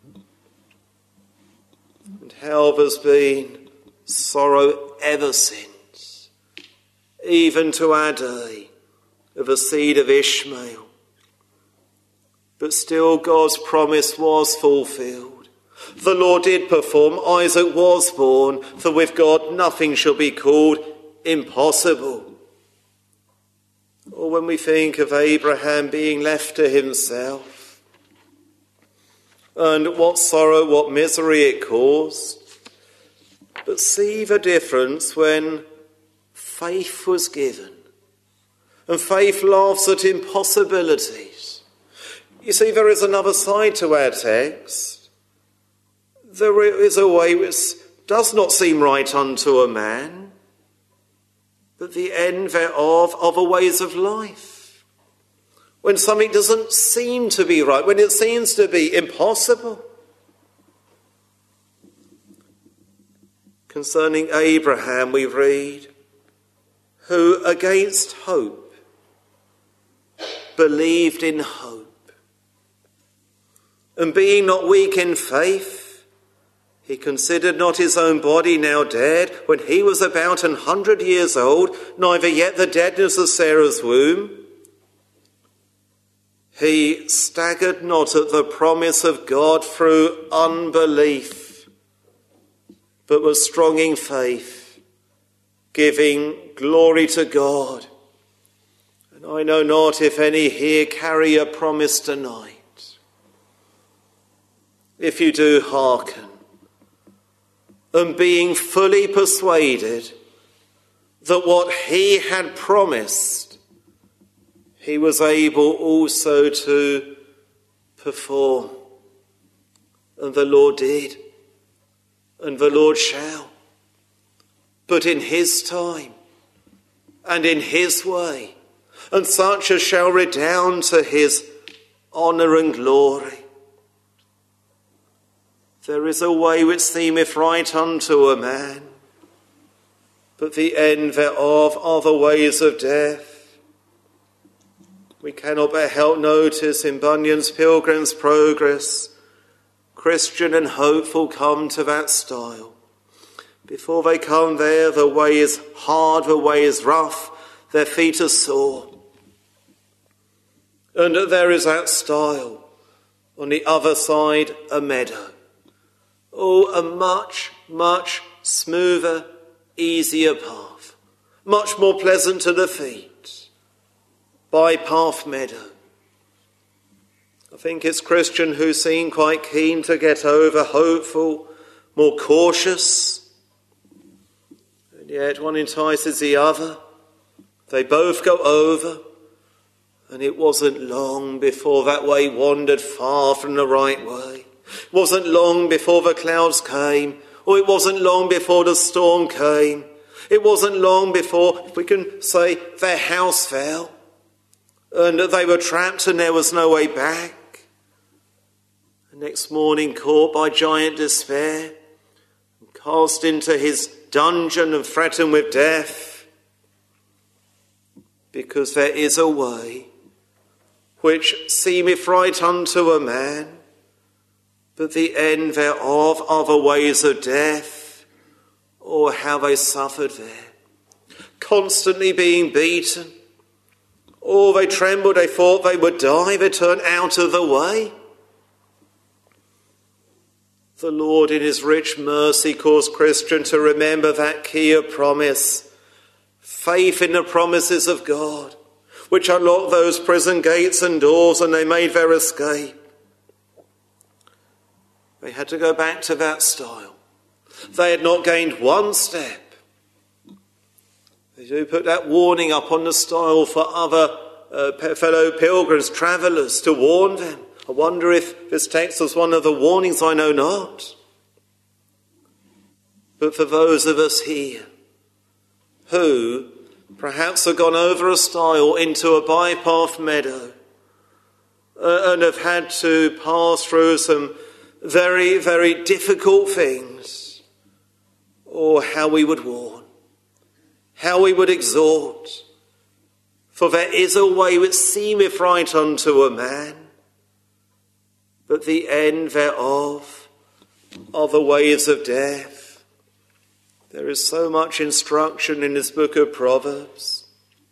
And how there's been sorrow ever since, even to our day, of the seed of Ishmael. But still God's promise was fulfilled. The Lord did perform. Isaac was born, for with God nothing shall be called impossible. Or when we think of Abraham being left to himself, and what sorrow, what misery it caused. But see the difference when faith was given. And faith laughs at impossibilities. You see, there is another side to our text. there is a way which does not seem right unto a man, but the end thereof are the ways of life. When something doesn't seem to be right, when it seems to be impossible. Concerning Abraham we read, who against hope believed in hope, and being not weak in faith, he considered not his own body now dead, when he was about an hundred years old, neither yet the deadness of Sarah's womb. He staggered not at the promise of God through unbelief, but was strong in faith, giving glory to God. And I know not if any here carry a promise tonight. If you do, hearken. And being fully persuaded that what he had promised, he was able also to perform. And the Lord did, and the Lord shall. But in his time, and in his way, and such as shall redound to his honour and glory. There is a way which seemeth right unto a man, but the end thereof are the ways of death. We cannot but help notice in Bunyan's Pilgrim's Progress, Christian and hopeful come to that stile. Before they come there, the way is hard, the way is rough, their feet are sore. And there is that stile, on the other side a meadow. Oh, a much, much smoother, easier path, much more pleasant to the feet, by-path meadow. I think it's Christian who seem quite keen to get over, hopeful, more cautious, and yet one entices the other. They both go over, and it wasn't long before that way wandered far from the right way. It wasn't long before the clouds came, or it wasn't long before the storm came. It wasn't long before, if we can say, their house fell, and they were trapped and there was no way back. The next morning, caught by giant despair, and cast into his dungeon and threatened with death, because there is a way which seemeth right unto a man, but the end thereof are the ways of death. Or how they suffered there, constantly being beaten. Or they trembled, they thought they would die, they turned out of the way. The Lord in his rich mercy caused Christian to remember that key of promise, faith in the promises of God, which unlocked those prison gates and doors, and they made their escape. They had to go back to that stile. They had not gained one step. They do put that warning up on the stile for other uh, fellow pilgrims, travellers, to warn them. I wonder if this text was one of the warnings, I know not. But for those of us here who perhaps have gone over a stile into a bypath meadow uh, and have had to pass through some very, very difficult things, or how we would warn, how we would exhort. For there is a way which seemeth right unto a man, but the end thereof are the ways of death. There is so much instruction in this book of Proverbs.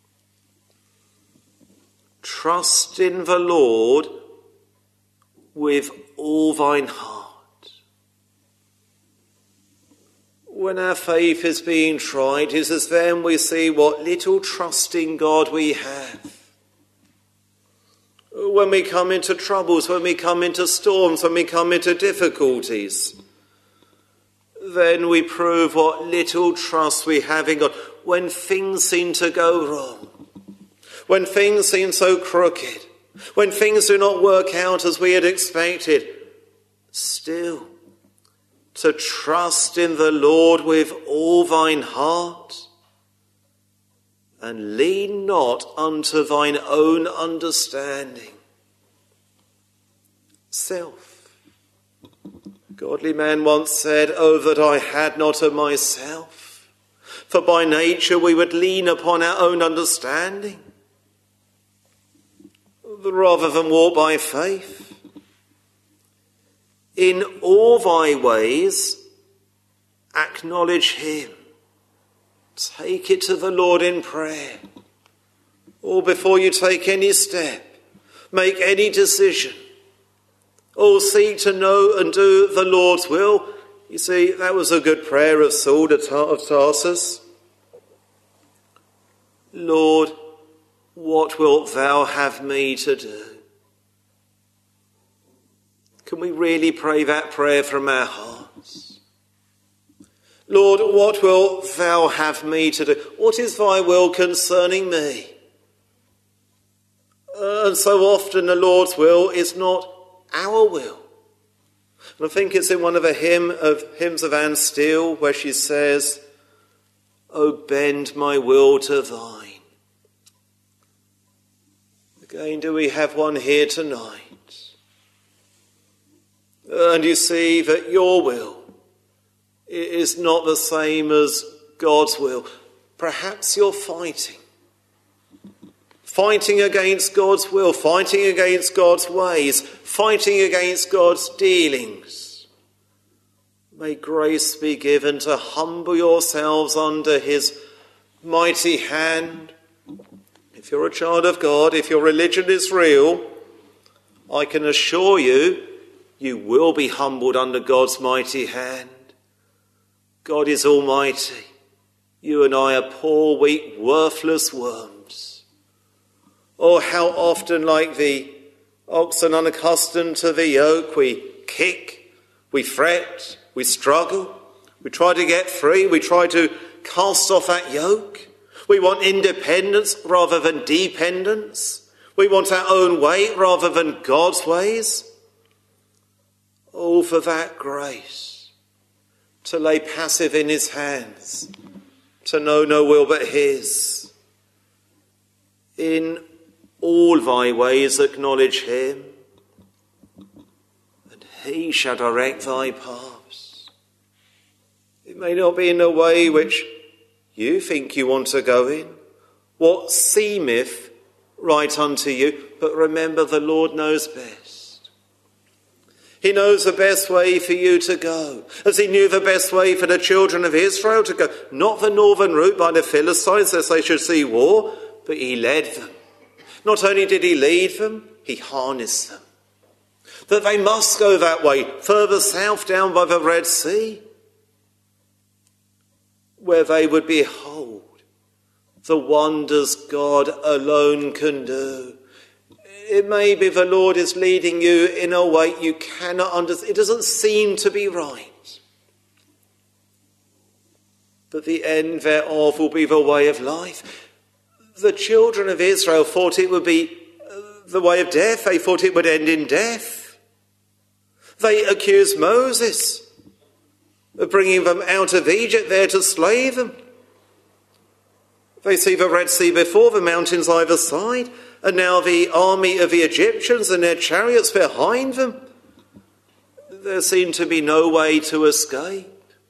Trust in the Lord with all thine heart. When our faith is being tried, it is then we see what little trust in God we have. When we come into troubles, when we come into storms, when we come into difficulties, then we prove what little trust we have in God. When things seem to go wrong, when things seem so crooked, when things do not work out as we had expected, still, to trust in the Lord with all thine heart, and lean not unto thine own understanding. Self. A godly man once said, "Oh, that I had not of myself, for by nature we would lean upon our own understanding, rather than walk by faith. In all thy ways, acknowledge him." Take it to the Lord in prayer. Or before you take any step, make any decision, or seek to know and do the Lord's will. You see, that was a good prayer of Saul of Tarsus. Lord, what wilt thou have me to do? Can we really pray that prayer from our hearts? Lord, what wilt thou have me to do? What is thy will concerning me? Uh, and so often the Lord's will is not our will. And I think it's in one of the hymn of hymns of Anne Steele where she says, "Oh, bend my will to thine." Again, do we have one here tonight? And you see that your will is not the same as God's will. Perhaps you're fighting. Fighting against God's will, fighting against God's ways, fighting against God's dealings. May grace be given to humble yourselves under his mighty hand. If you're a child of God, if your religion is real, I can assure you, you will be humbled under God's mighty hand. God is almighty. You and I are poor, weak, worthless worms. Oh, how often, like the oxen unaccustomed to the yoke, we kick, we fret, we struggle, we try to get free, we try to cast off that yoke. We want independence rather than dependence. We want our own way rather than God's ways. Oh, for that grace to lay passive in his hands, to know no will but his. In all thy ways acknowledge him, and he shall direct thy paths. It may not be in a way which you think you want to go in, what seemeth right unto you, but remember the Lord knows best. He knows the best way for you to go, as he knew the best way for the children of Israel to go. Not the northern route by the Philistines, lest they should see war, but he led them. Not only did he lead them, he harnessed them. That they must go that way, further south down by the Red Sea, where they would behold the wonders God alone can do. It may be the Lord is leading you in a way you cannot understand. It doesn't seem to be right. But the end thereof will be the way of life. The children of Israel thought it would be the way of death. They thought it would end in death. They accused Moses of bringing them out of Egypt there to slay them. They see the Red Sea before, the mountains either side, and now the army of the Egyptians and their chariots behind them. There seemed to be no way to escape.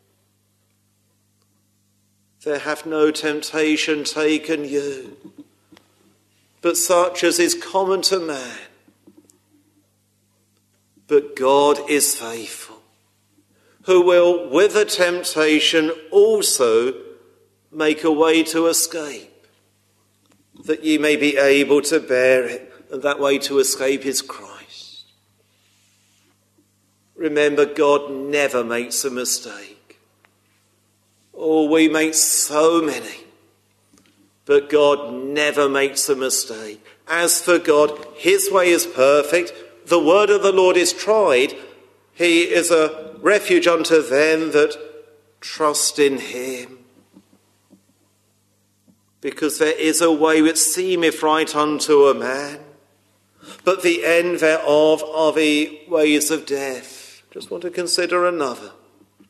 There hath no temptation taken you, but such as is common to man. But God is faithful, who will with the temptation also make a way to escape, that ye may be able to bear it, and that way to escape is Christ. Remember, God never makes a mistake. Oh, we make so many, but God never makes a mistake. As for God, his way is perfect. The word of the Lord is tried. He is a refuge unto them that trust in him. Because there is a way which seemeth right unto a man, but the end thereof are the ways of death. Just want to consider another.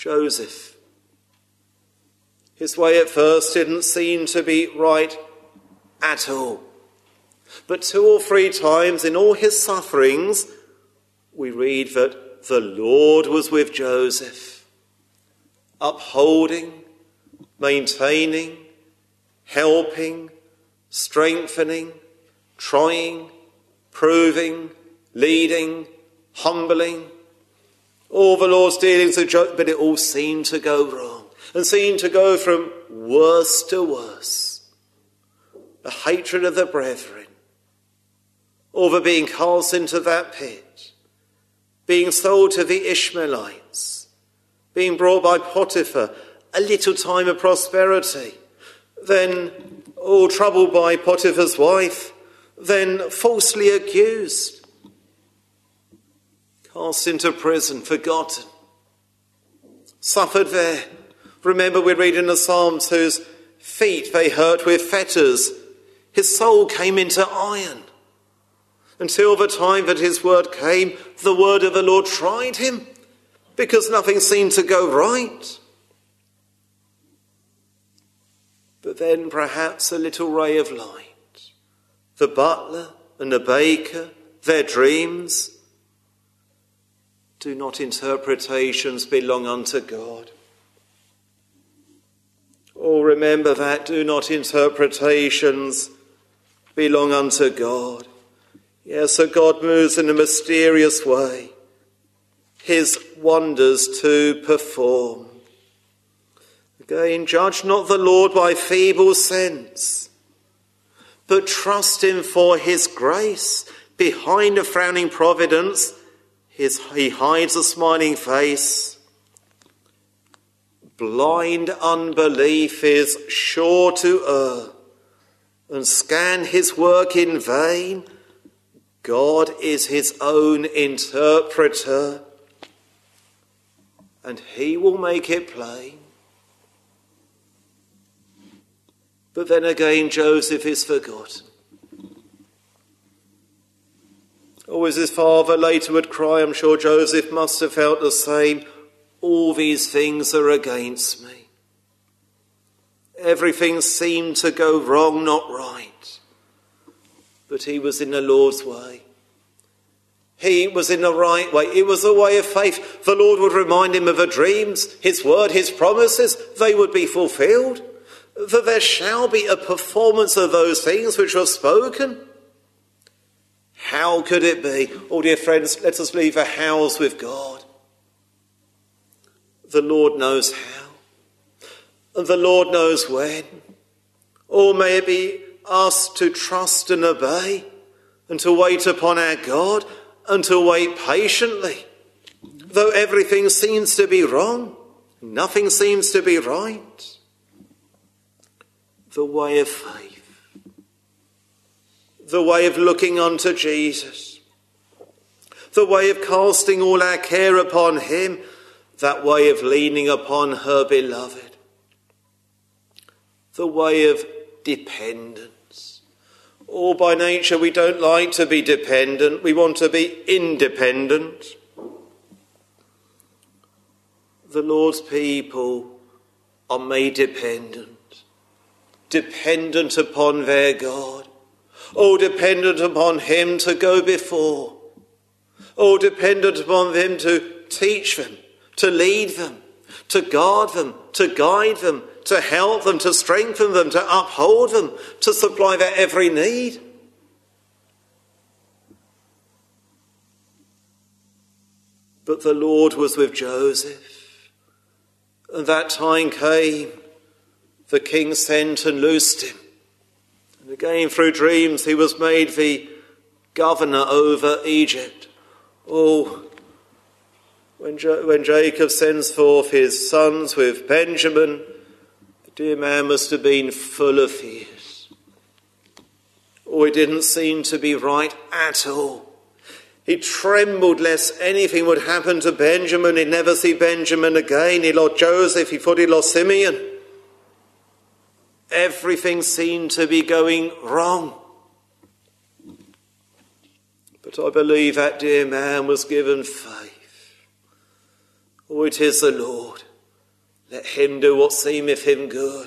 Joseph. His way at first didn't seem to be right at all. But two or three times in all his sufferings, we read that the Lord was with Joseph, upholding, maintaining, helping, strengthening, trying, proving, leading, humbling. All the Lord's dealings with Joseph, but it all seemed to go wrong and seemed to go from worse to worse. The hatred of the brethren, or the being cast into that pit, being sold to the Ishmaelites, being brought by Potiphar, a little time of prosperity, then all troubled by Potiphar's wife, then falsely accused, cast into prison, forgotten, suffered there. Remember, we read in the Psalms, whose feet they hurt with fetters. His soul came into iron. Until the time that his word came, the word of the Lord tried him, because nothing seemed to go right. But then perhaps a little ray of light. The butler and the baker, their dreams. Do not interpretations belong unto God? Oh, remember that. Do not interpretations belong unto God? Yes, so God moves in a mysterious way, his wonders to perform. Again, judge not the Lord by feeble sense, but trust him for his grace. Behind a frowning providence, his, he hides a smiling face. Blind unbelief is sure to err and scan his work in vain. God is his own interpreter, and he will make it plain. But then again, Joseph is forgotten. Or as his father later would cry, I'm sure Joseph must have felt the same, all these things are against me. Everything seemed to go wrong, not right. But he was in the Lord's way. He was in the right way. It was a way of faith. The Lord would remind him of the dreams, his word, his promises. They would be fulfilled. That there shall be a performance of those things which were spoken. How could it be? Oh, dear friends, let us leave the hows with God. The Lord knows how. And the Lord knows when. Or may it be us to trust and obey, and to wait upon our God, and to wait patiently. Though everything seems to be wrong, nothing seems to be right. The way of faith. The way of looking unto Jesus. The way of casting all our care upon him. That way of leaning upon her beloved. The way of dependence. Or by nature we don't like to be dependent. We want to be independent. The Lord's people are made dependent. Dependent upon their God. Oh, dependent upon him to go before. Oh, dependent upon him to teach them, to lead them, to guard them, to guide them, to help them, to strengthen them, to uphold them, to supply their every need. But the Lord was with Joseph, and that time came. The king sent and loosed him. And again, through dreams, he was made the governor over Egypt. Oh, when, jo- when Jacob sends forth his sons with Benjamin, the dear man must have been full of fears. Oh, it didn't seem to be right at all. He trembled lest anything would happen to Benjamin. He'd never see Benjamin again. He lost Joseph. He thought he lost Simeon. Everything seemed to be going wrong. But I believe that dear man was given faith. Oh, it is the Lord. Let him do what seemeth him good.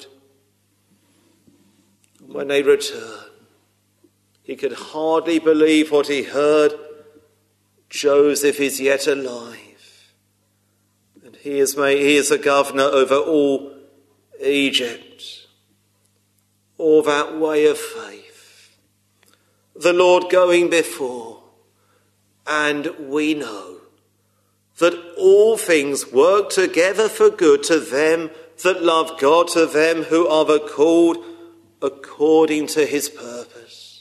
When they returned, he could hardly believe what he heard. Joseph is yet alive, and he is made, he is a governor over all Egypt. All that way of faith, the Lord going before, and we know that all things work together for good to them that love God, to them who are the called according to his purpose.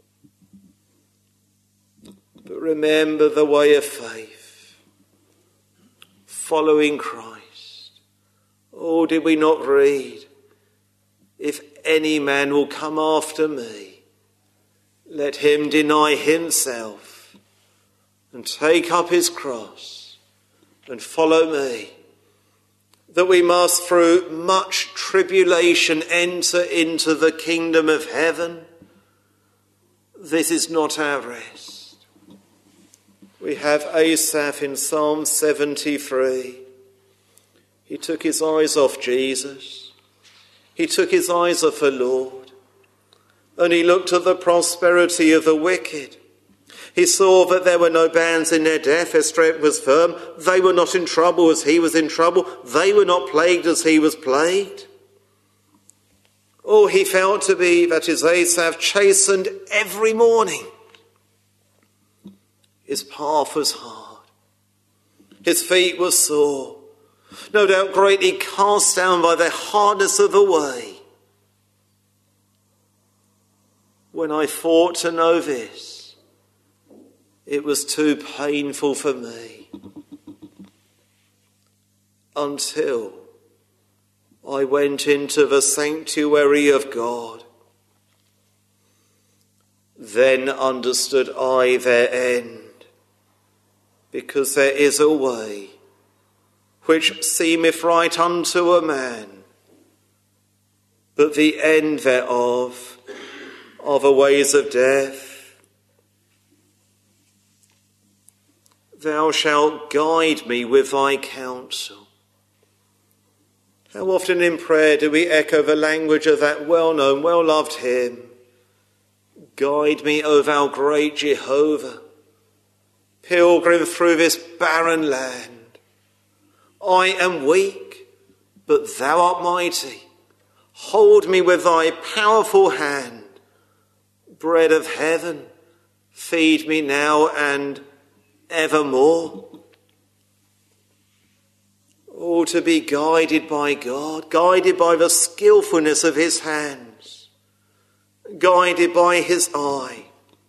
But remember the way of faith, following Christ. Oh, did we not read, if any man will come after me, let him deny himself and take up his cross and follow me. That we must through much tribulation enter into the kingdom of heaven. This is not our rest. We have Asaph in Psalm seventy-three. He took his eyes off Jesus. He took his eyes off the Lord. And he looked at the prosperity of the wicked. He saw that there were no bands in their death. Their strength was firm. They were not in trouble as he was in trouble. They were not plagued as he was plagued. Oh, he felt to be, that is Asaph, chastened every morning. His path was hard. His feet were sore. No doubt greatly cast down by the hardness of the way. When I thought to know this, it was too painful for me, until I went into the sanctuary of God. Then understood I their end, because there is a way which seemeth right unto a man, but the end thereof are the ways of death. Thou shalt guide me with thy counsel. How often in prayer do we echo the language of that well-known, well-loved hymn? Guide me, O thou great Jehovah, pilgrim through this barren land. I am weak, but thou art mighty. Hold me with thy powerful hand. Bread of heaven, feed me now and evermore. Oh, to be guided by God, guided by the skillfulness of his hands, guided by his eye.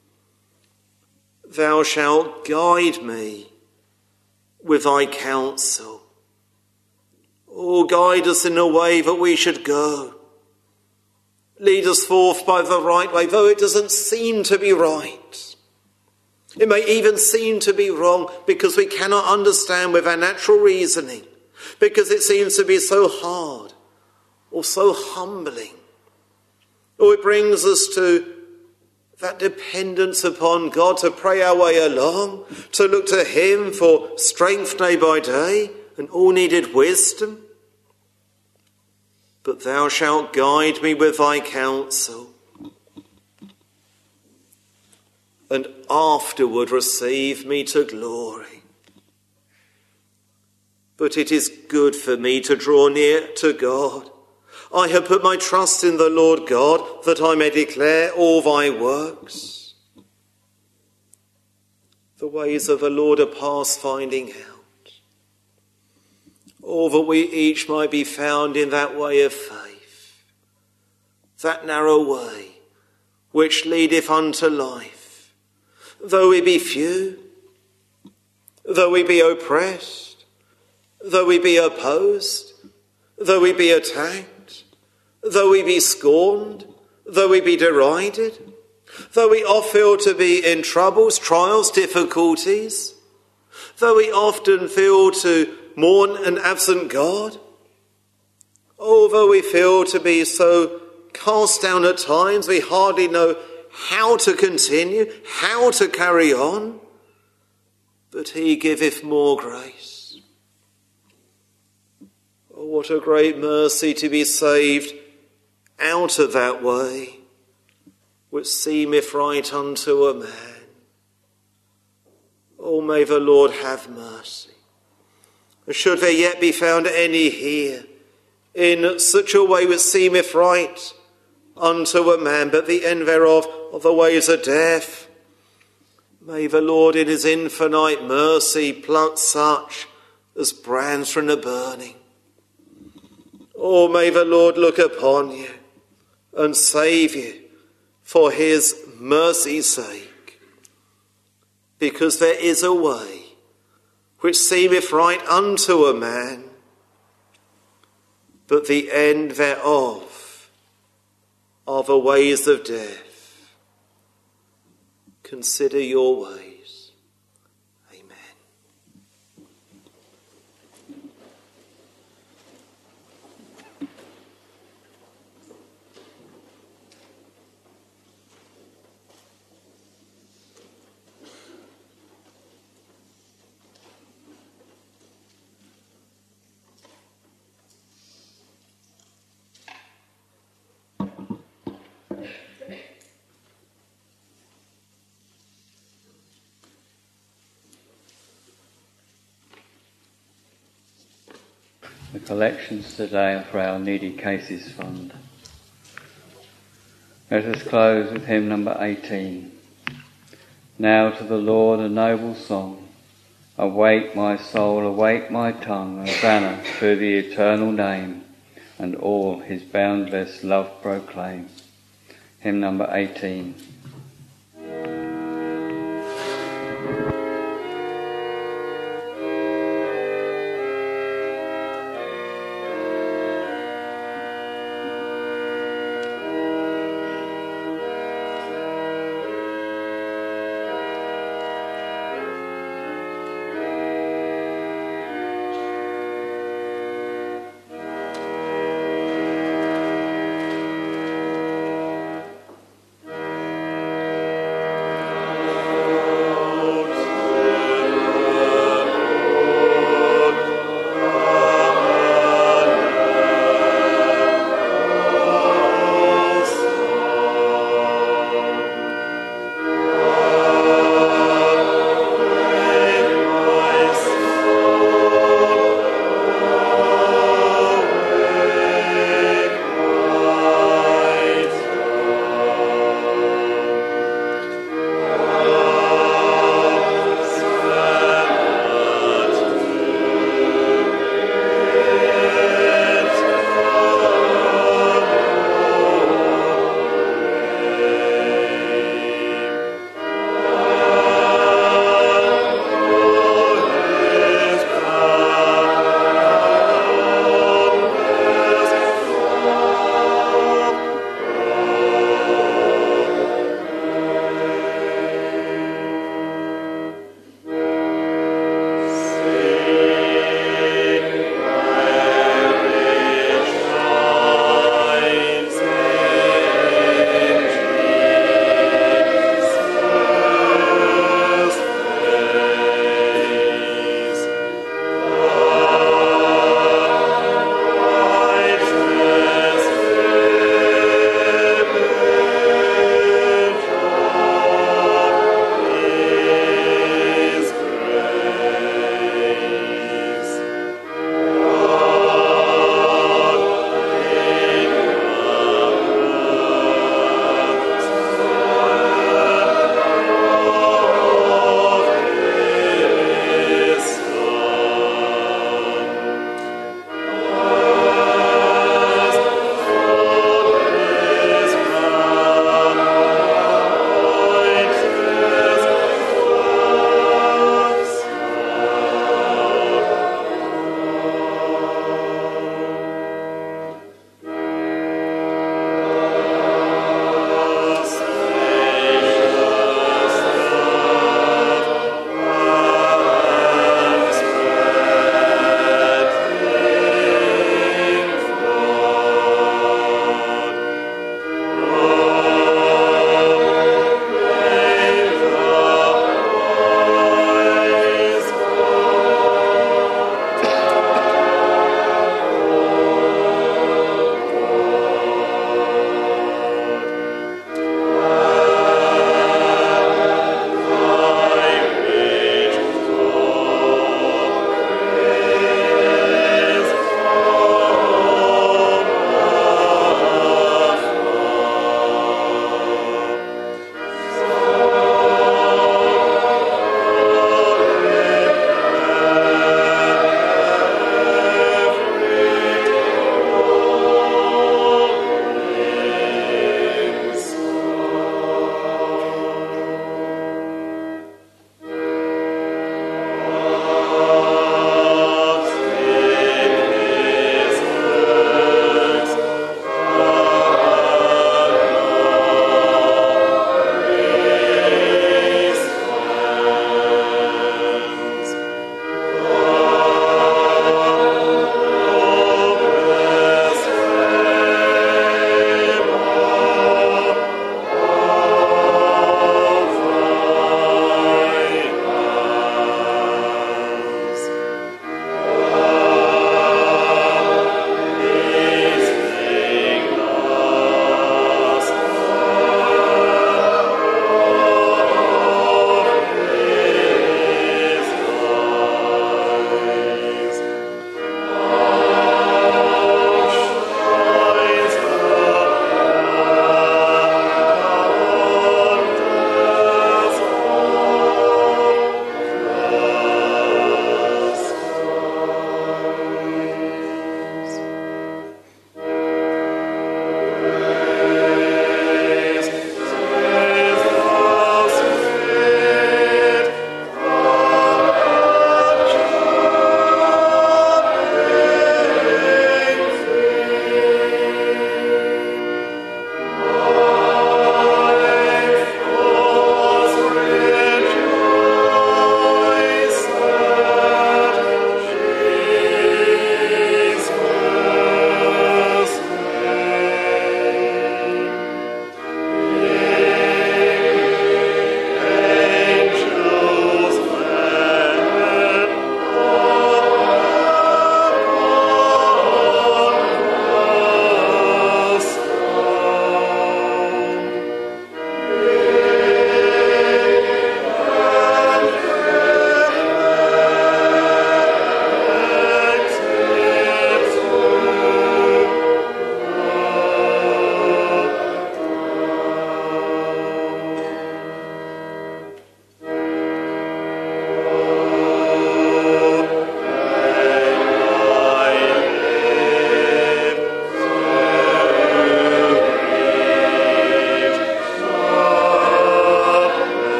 Thou shalt guide me with thy counsel. Oh, guide us in the way that we should go. Lead us forth by the right way, though it doesn't seem to be right. It may even seem to be wrong because we cannot understand with our natural reasoning, because it seems to be so hard or so humbling. Or it brings us to that dependence upon God to pray our way along, to look to him for strength day by day and all needed wisdom. But thou shalt guide me with thy counsel, and afterward receive me to glory. But it is good for me to draw near to God. I have put my trust in the Lord God, that I may declare all thy works. The ways of the Lord are past finding out. Oh, that we each might be found in that way of faith, that narrow way which leadeth unto life. Though we be few, though we be oppressed, though we be opposed, though we be attacked, though we be scorned, though we be derided, though we oft feel to be in troubles, trials, difficulties, though we often feel to mourn an absent God, although we feel to be so cast down at times, we hardly know how to continue, how to carry on, but he giveth more grace. what a great mercy to be saved out of that way, which seemeth right unto a man. Oh, may the Lord have mercy. Should there yet be found any here, in such a way which seemeth right unto a man, but the end thereof of the ways of death, may the Lord in his infinite mercy pluck such as brands from the burning. Oh, may the Lord look upon you and save you for his mercy's sake, because there is a way which seemeth right unto a man, but the end thereof are the ways of death. Consider your ways. Amen. The collections today are for our Needy Cases Fund. Let us close with hymn number eighteen. Now to the Lord a noble song. Awake my soul, awake my tongue, Hosanna to the eternal name, and all his boundless love proclaim. Hymn number eighteen.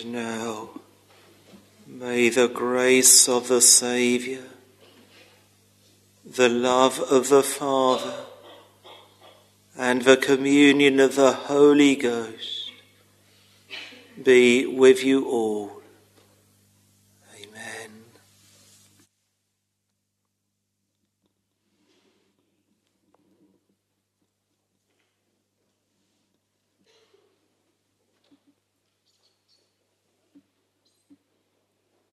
now, may the grace of the Saviour, the love of the Father, and the communion of the Holy Ghost be with you all.